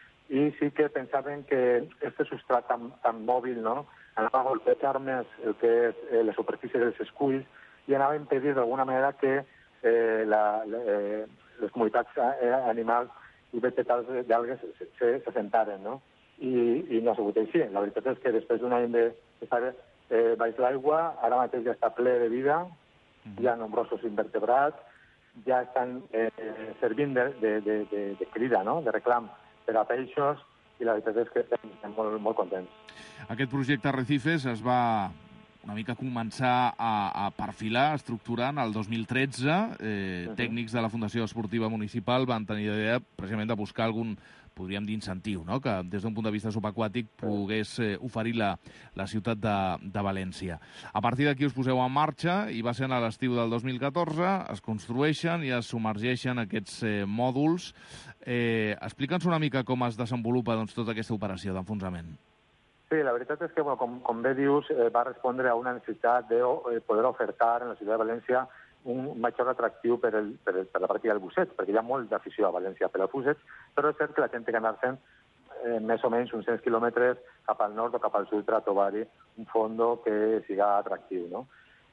i sí que pensaven que aquest substrat tan, tan mòbil, no?, anava a golpejar més el que és eh, la superfície dels esculls i anava a impedir d'alguna manera que eh, la, eh, les comunitats eh, animals i vegetals d'algues s'assentaren, no? I, I no ha sigut així. La veritat és que després d'un any d'estar eh, baix l'aigua, ara mateix ja està ple de vida, hi ha nombrosos invertebrats, ja estan eh, servint de, de, de, de, de crida, no?, de reclam per a peixos, i la veritat és que estem, estem molt, molt contents. Aquest projecte Arrecifes es va una mica començar a, a perfilar, estructurant el dos mil tretze. Eh, uh-huh. Tècnics de la Fundació Esportiva Municipal van tenir idea precisament de buscar algun, podríem dir, incentiu, no?, que des d'un punt de vista subaquàtic pogués eh, oferir la, la ciutat de, de València. A partir d'aquí us poseu en marxa i va ser a l'estiu del dos mil catorze, es construeixen i es submergeixen aquests eh, mòduls. Eh, Explica'ns una mica com es desenvolupa doncs, tota aquesta operació d'enfonsament. Sí, la veritat és que, bueno, com, com bé dius, eh, va respondre a una necessitat de eh, poder ofertar en la ciutat de València un major atractiu per, el, per, el, per la partida del busseig, perquè hi ha molt d'afició a València per al busseig, però és cert que la gent té que anar fent eh, més o menys uns cent quilòmetres cap al nord o cap al sud per a trobar-hi un fondo que siga atractiu, no?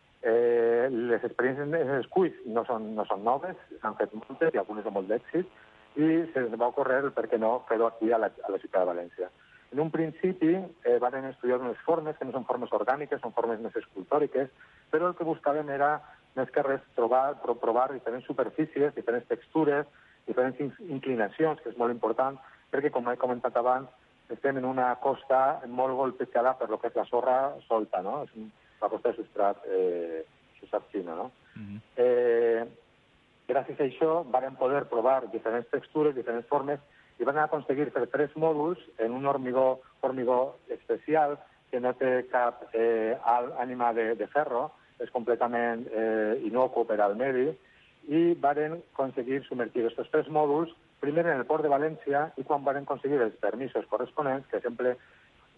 Eh, les experiències en els esculls no són, no són noves, s'han fet moltes i algunes de molt d'èxit, i se'ns va ocórrer per què no fer-ho aquí a la, a la ciutat de València. En un principi eh, van estudiar unes formes que no són formes orgàniques, són formes més escultòriques, però el que buscàvem era més que res trobar, provar diferents superfícies, diferents textures, diferents inclinacions, que és molt important, perquè, com he comentat abans, estem en una costa molt golpejada per lo que és la sorra solta, no? És una costa de substrat, eh, substrat fino, no? Uh-huh. eh, gràcies a això vam poder provar diferents textures, diferents formes, i van aconseguir fer tres mòduls en un hormigó, hormigó especial que no té cap eh, ànima de, de ferro, és completament eh, inocu per al medi, i varen aconseguir submergir aquests tres mòduls, primer en el port de València, i quan varen aconseguir els permisos corresponents, que sempre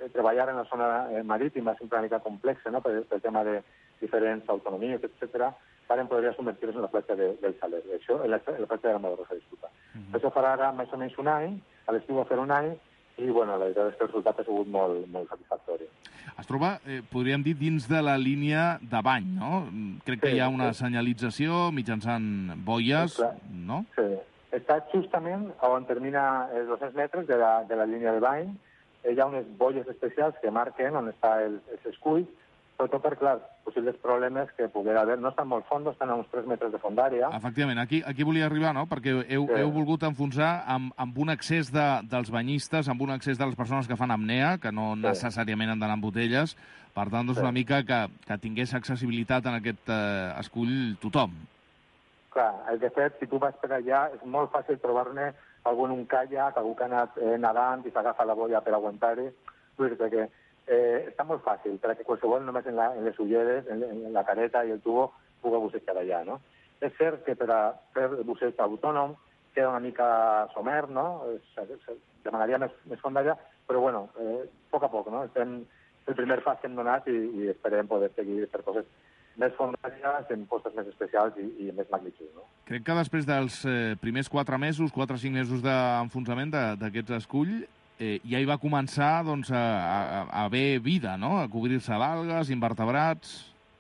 treballar en la zona marítima és una mica complexa, no?, pel, pel tema de diferents autonomies, etcètera, varen poder submertir-se en la platja de, del Saler, això, en la, en la platja de la Malvarrosa, disculpa. Mm-hmm. Això farà ara més o menys un any, a l'estiu va fer un any, i bueno, la veritat és que el resultat ha sigut molt, molt satisfactori. Es troba, eh, podríem dir, dins de la línia de bany, no? Crec que sí, hi ha una sí. senyalització mitjançant boies, sí, no? Sí, està justament on termina els dos-cents metres de la, de la línia de bany. Hi ha unes boies especials que marquen on està el, els esculls, sobretot per, clar, possibles problemes que poguera haver. No estan molt fondos, estan a uns tres metres de fondària. Efectivament, aquí, aquí volia arribar, no?, perquè heu, sí. heu volgut enfonsar amb, amb un accés de, dels banyistes, amb un accés de les persones que fan apnea, que no sí. necessàriament han d'anar amb botelles. Per tant, doncs, sí. una mica que, que tingués accessibilitat en aquest eh, escull tothom. Clar, de fet, si tu vas per allà, és molt fàcil trobar-ne algú en un caiac, algú que ha anat eh, nedant i s'agafa la boia per aguantar-hi. Vull dir que Eh, està molt fàcil, perquè qualsevol només en, la, en les ulleres, en, en la careta i el tubo, pugui bussejar allà, no? És cert que per a fer el busseig autònom queda una mica somer, no? Es, es, demanaria més, més fondalla, però bueno, eh, a poc a poc, no? Estem el primer pas que hem donat i, i esperem poder seguir per coses més fondalles, en postes més especials i, i més magnitud, no? Crec que després dels eh, primers quatre mesos, quatre o cinc mesos d'enfonsament d'aquests escull, Eh, ja hi va començar doncs, a, a, a haver vida, no?, a cobrir-se d'algues, invertebrats...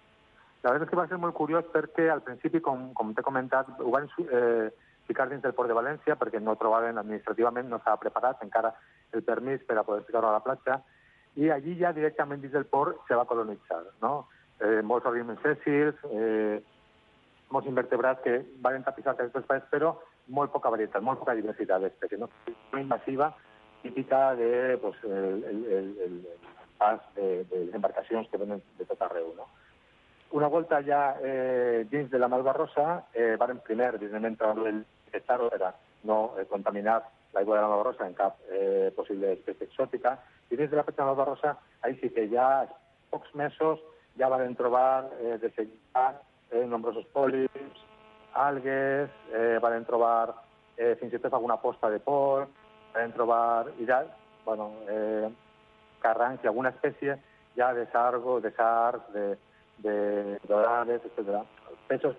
La veritat és que va ser molt curiós perquè al principi, com, com t'he comentat, ho van eh, ficar dins del port de València perquè no trobaven administrativament, no estava preparat encara el permís per a poder ficar-ho a la platja, i allí ja directament dins del port se va colonitzar, no? Eh, molts organismes sèssils, eh, molts invertebrats que van tapissar aquests espais, però molt poca varietat, molt poca diversitat d'espècies, no? Una invasiva típica de pues, el, el, el, el pas de, de les embarcacions que venen de tot arreu, no? Una volta ja eh, dins de la Malvarrosa, eh, varen primer, evidentment, detectar-ho per a no eh, contaminar l'aigua de la Malvarrosa en cap eh, possible espècie exòtica, i dins de la platja de la Malvarrosa, ahí sí que ja pocs mesos ja varen trobar eh, de seguida eh, nombrosos pòlips, algues, eh, varen trobar eh, fins i tot alguna posta de porc, vam trobar ja, bueno, eh, carrancs i alguna espècie ja de sargo, de sards, de, de dorades, etcètera. Peixos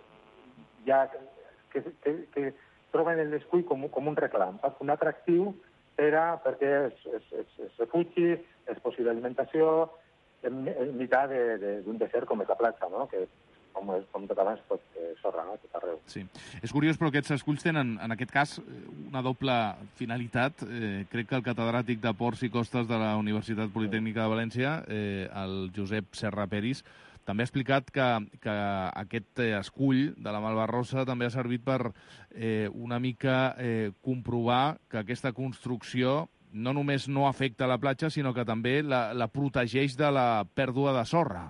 ja que, que, que troben el descull com, com un reclam, un atractiu per a, perquè és, és, és, és refugi, és possible alimentació, en, en mitjà d'un de, desert com és la platja, no?, que com, com tot abans pot eh, sorra, no?, tot arreu. Sí. És curiós, però aquests esculls tenen, en aquest cas, una doble finalitat. Eh, crec que el catedràtic de Ports i Costes de la Universitat Politècnica de València, eh, el Josep Serra Peris, també ha explicat que, que aquest escull de la Malvarrosa també ha servit per eh, una mica eh, comprovar que aquesta construcció no només no afecta la platja, sinó que també la, la protegeix de la pèrdua de sorra.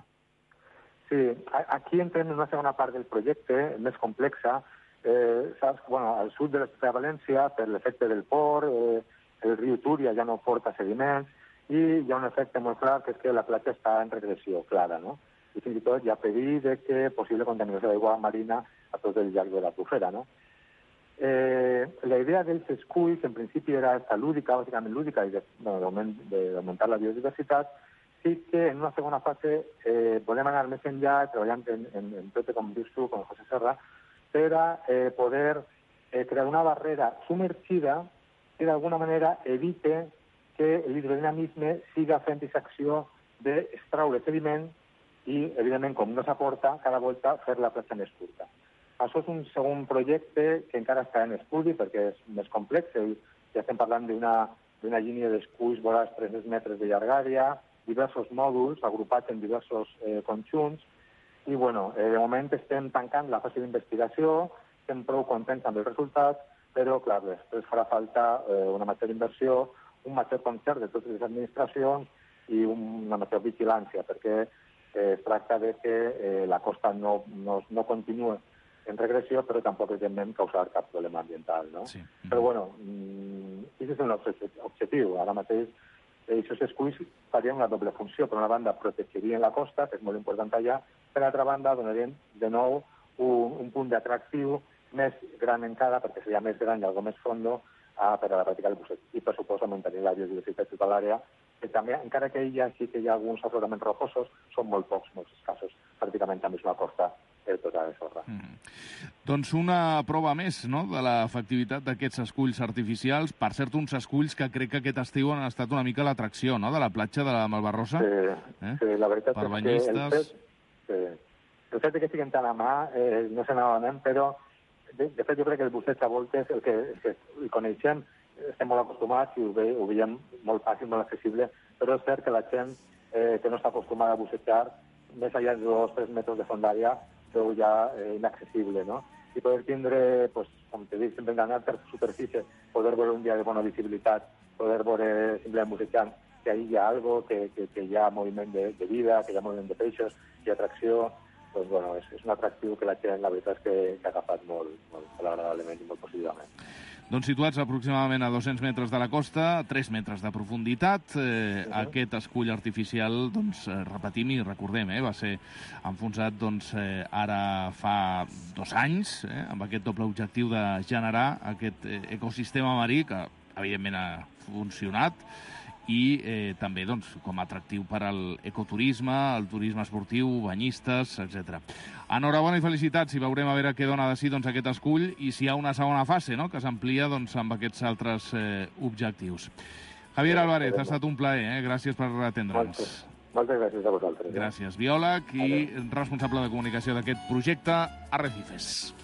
Sí, aquí entrem en una segona part del projecte, més complexa. Eh, saps, bueno, al sud de la ciutat de València, per l'efecte del port, eh, el riu Túria ja no porta sediments, i hi ha un efecte molt clar, que és que la platja està en regressió clara, no? I fins i tot hi ha perill de que possible contaminació d'aigua marina a tot el llac de la Bufera, no? Eh, la idea dels esculls, en principi, era esta lúdica, bàsicament lúdica, i d'augmentar la biodiversitat. Sí que en una segona fase eh, volem anar més enllà, treballant en, en, en tot, com dius tu, com José Serra, per a eh, poder eh, crear una barrera submergida que d'alguna manera evite que l'hidrodinamisme siga fent aquesta acció d'extraure sediment i, evidentment, com no s'aporta, cada volta fer la platja més curta. Això és un segon projecte que encara està en estudi perquè és més complex. Ja estem parlant d'una línia d'esculls vora els tres metres de llargària, diversos mòduls agrupats en diversos eh, conjunts, i bueno, eh, de moment estem tancant la fase d'investigació, estem prou contents amb els resultats, però clar, després farà falta eh, una major inversió, un major concert de totes les administracions i una major vigilància, perquè eh, es tracta de que eh, la costa no, no, no continuï en regressió, però tampoc evidentment causar cap problema ambiental, no? Sí. Però bueno, aquest és el nostre objectiu. Ara mateix aquests esculls farien una doble funció. Per una banda, protegirien la costa, que és molt important allà, per l'altra banda, donarien de nou un, un punt d'atractiu més gran encara, perquè seria més gran i algo més fondo, a, per a la pràctica del busseig. I, per supost, augmentaria la biodiversitat de tota l'àrea que també, encara que ja sí que hi ha alguns afloraments rocosos, són molt pocs, molts escassos. Pràcticament també és una costa eh, tota de sorra. Mm. Doncs una prova més, no?, de l'efectivitat d'aquests esculls artificials. Per cert, uns esculls que crec que aquest estiu han estat una mica l'atracció, no?, de la platja de la Malvarrosa. Sí, eh? sí la veritat per és banyistes. que el fet, sí, el fet que estiguin tan a mà eh, no se n'adonem, però de, de fet jo crec que el busseig a voltes, el que, el que el coneixem, estem molt acostumats i ho, ve, ho veiem molt fàcil, molt accessible, però és cert que la gent eh, que no està acostumada a bussejar, més enllà de dos o tres metres de fondària, veu ja eh, inaccessible, no? I poder tindre, pues, com te dic, sempre enganar per superfície, poder veure un dia de bona visibilitat, poder veure simplement bussejant que ahí hi ha algo, que, que, que hi ha moviment de, de vida, que hi ha moviment de peixos, que hi ha atracció, doncs, bueno, és, és un atractiu que la gent, la veritat, és que, que ha agafat molt, molt, molt agradablement i molt positivament. Doncs situats aproximadament a dos-cents metres de la costa, tres metres de profunditat, eh, uh-huh. aquest escull artificial, doncs, eh, repetim i recordem, eh, va ser enfonsat doncs, eh, ara fa dos anys, eh, amb aquest doble objectiu de generar aquest eh, ecosistema marí que, evidentment, ha funcionat, i eh, també doncs, com a atractiu per al ecoturisme, el turisme esportiu, banyistes, etcètera. Enhorabona i felicitats, i veurem a veure què dona de si doncs, aquest escull i si hi ha una segona fase, no?, que s'amplia doncs, amb aquests altres eh, objectius. Javier Álvarez, ha estat un plaer, eh? Gràcies per atendre'ns. Moltes, moltes gràcies a vosaltres. Eh? Gràcies. Biòleg i responsable de comunicació d'aquest projecte Arrecifes.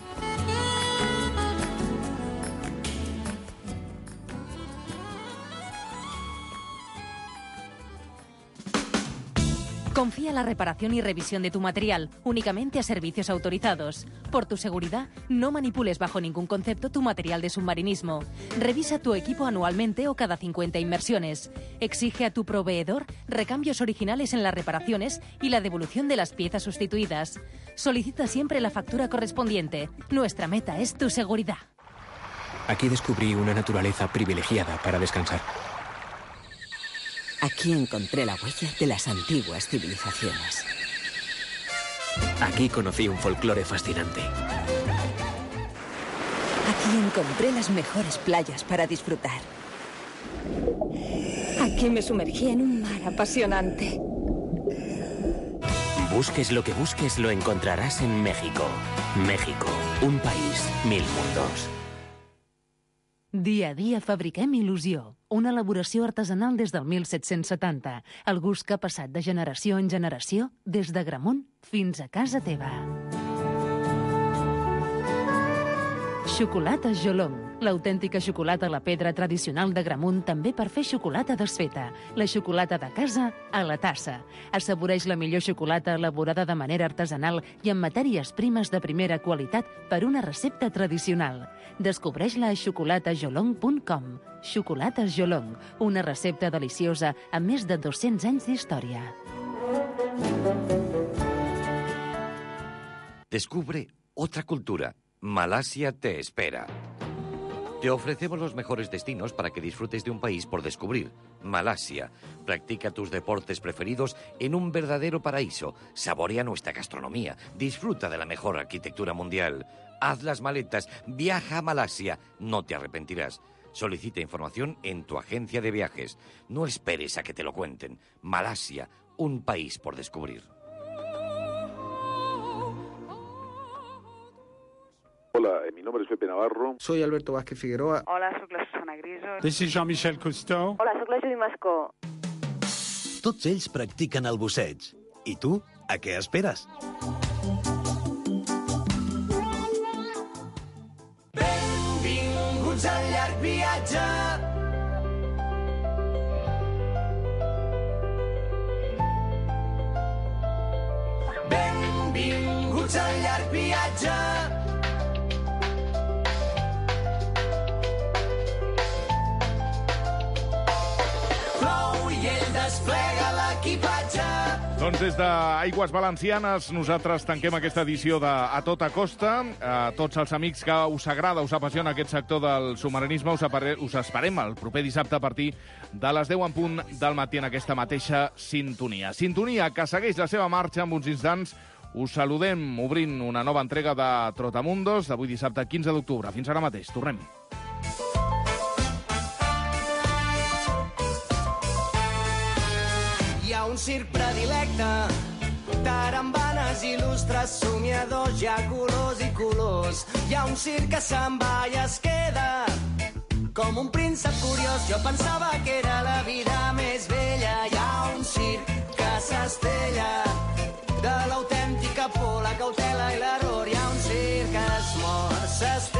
Confía la reparación y revisión de tu material únicamente a servicios autorizados. Por tu seguridad, no manipules bajo ningún concepto tu material de submarinismo. Revisa tu equipo anualmente o cada cincuenta inmersiones. Exige a tu proveedor recambios originales en las reparaciones y la devolución de las piezas sustituidas. Solicita siempre la factura correspondiente. Nuestra meta es tu seguridad. Aquí descubrí una naturaleza privilegiada para descansar. Aquí encontré la huella de las antiguas civilizaciones. Aquí conocí un folclore fascinante. Aquí encontré las mejores playas para disfrutar. Aquí me sumergí en un mar apasionante. Busques lo que busques, lo encontrarás en México. México, un país, mil mundos. Dia a dia fabriquem il·lusió, una elaboració artesanal des del mil set-cents setanta, el gust que ha passat de generació en generació, des d'Agramunt fins a casa teva. Xocolata Jolong, l'autèntica xocolata a la pedra tradicional d'Agramunt, també per fer xocolata desfeta. La xocolata de casa a la tassa. Assaboreix la millor xocolata elaborada de manera artesanal i amb matèries primes de primera qualitat per una recepta tradicional. Descobreix-la a xocolata jolong punt com. Xocolata Jolong, una recepta deliciosa amb més de dos-cents anys d'història. Descubre otra cultura. Malasia te espera. Te ofrecemos los mejores destinos para que disfrutes de un país por descubrir. Malasia. Practica tus deportes preferidos en un verdadero paraíso. Saborea nuestra gastronomía. Disfruta de la mejor arquitectura mundial. Haz las maletas. Viaja a Malasia. No te arrepentirás. Solicita información en tu agencia de viajes. No esperes a que te lo cuenten. Malasia. Un país por descubrir. Hola, mi nombre es Pepe Navarro. Soy Alberto Vázquez Figueroa. Hola, soc la Susana Griso. This is Jean-Michel Cousteau. Hola, soc la Judy Mascó. Tots ells practiquen el busseig. I tu, a què esperes? Benvinguts al llarg viatge. Benvinguts al llarg viatge. Desplega l'equipatge. Doncs des d'Aigües Valencianes nosaltres tanquem aquesta edició de A Tota Costa. A tots els amics que us agrada, us apassiona aquest sector del submarinisme, us, us esperem el proper dissabte a partir de les deu en punt del matí en aquesta mateixa sintonia. Sintonia que segueix la seva marxa en uns instants. Us saludem obrint una nova entrega de Trotamundos d'avui dissabte quinze d'octubre. Fins ara mateix. Tornem. un circ predilecte, tarambanes il·lustres, somiadors, hi ha colors i colors. Hi ha un circ que se'n va i es queda com un príncep curiós. Jo pensava que era la vida més bella. Hi ha un circ que s'estella de l'autèntica por, la cautela i l'error. Hi ha un circ que es mor, s'espera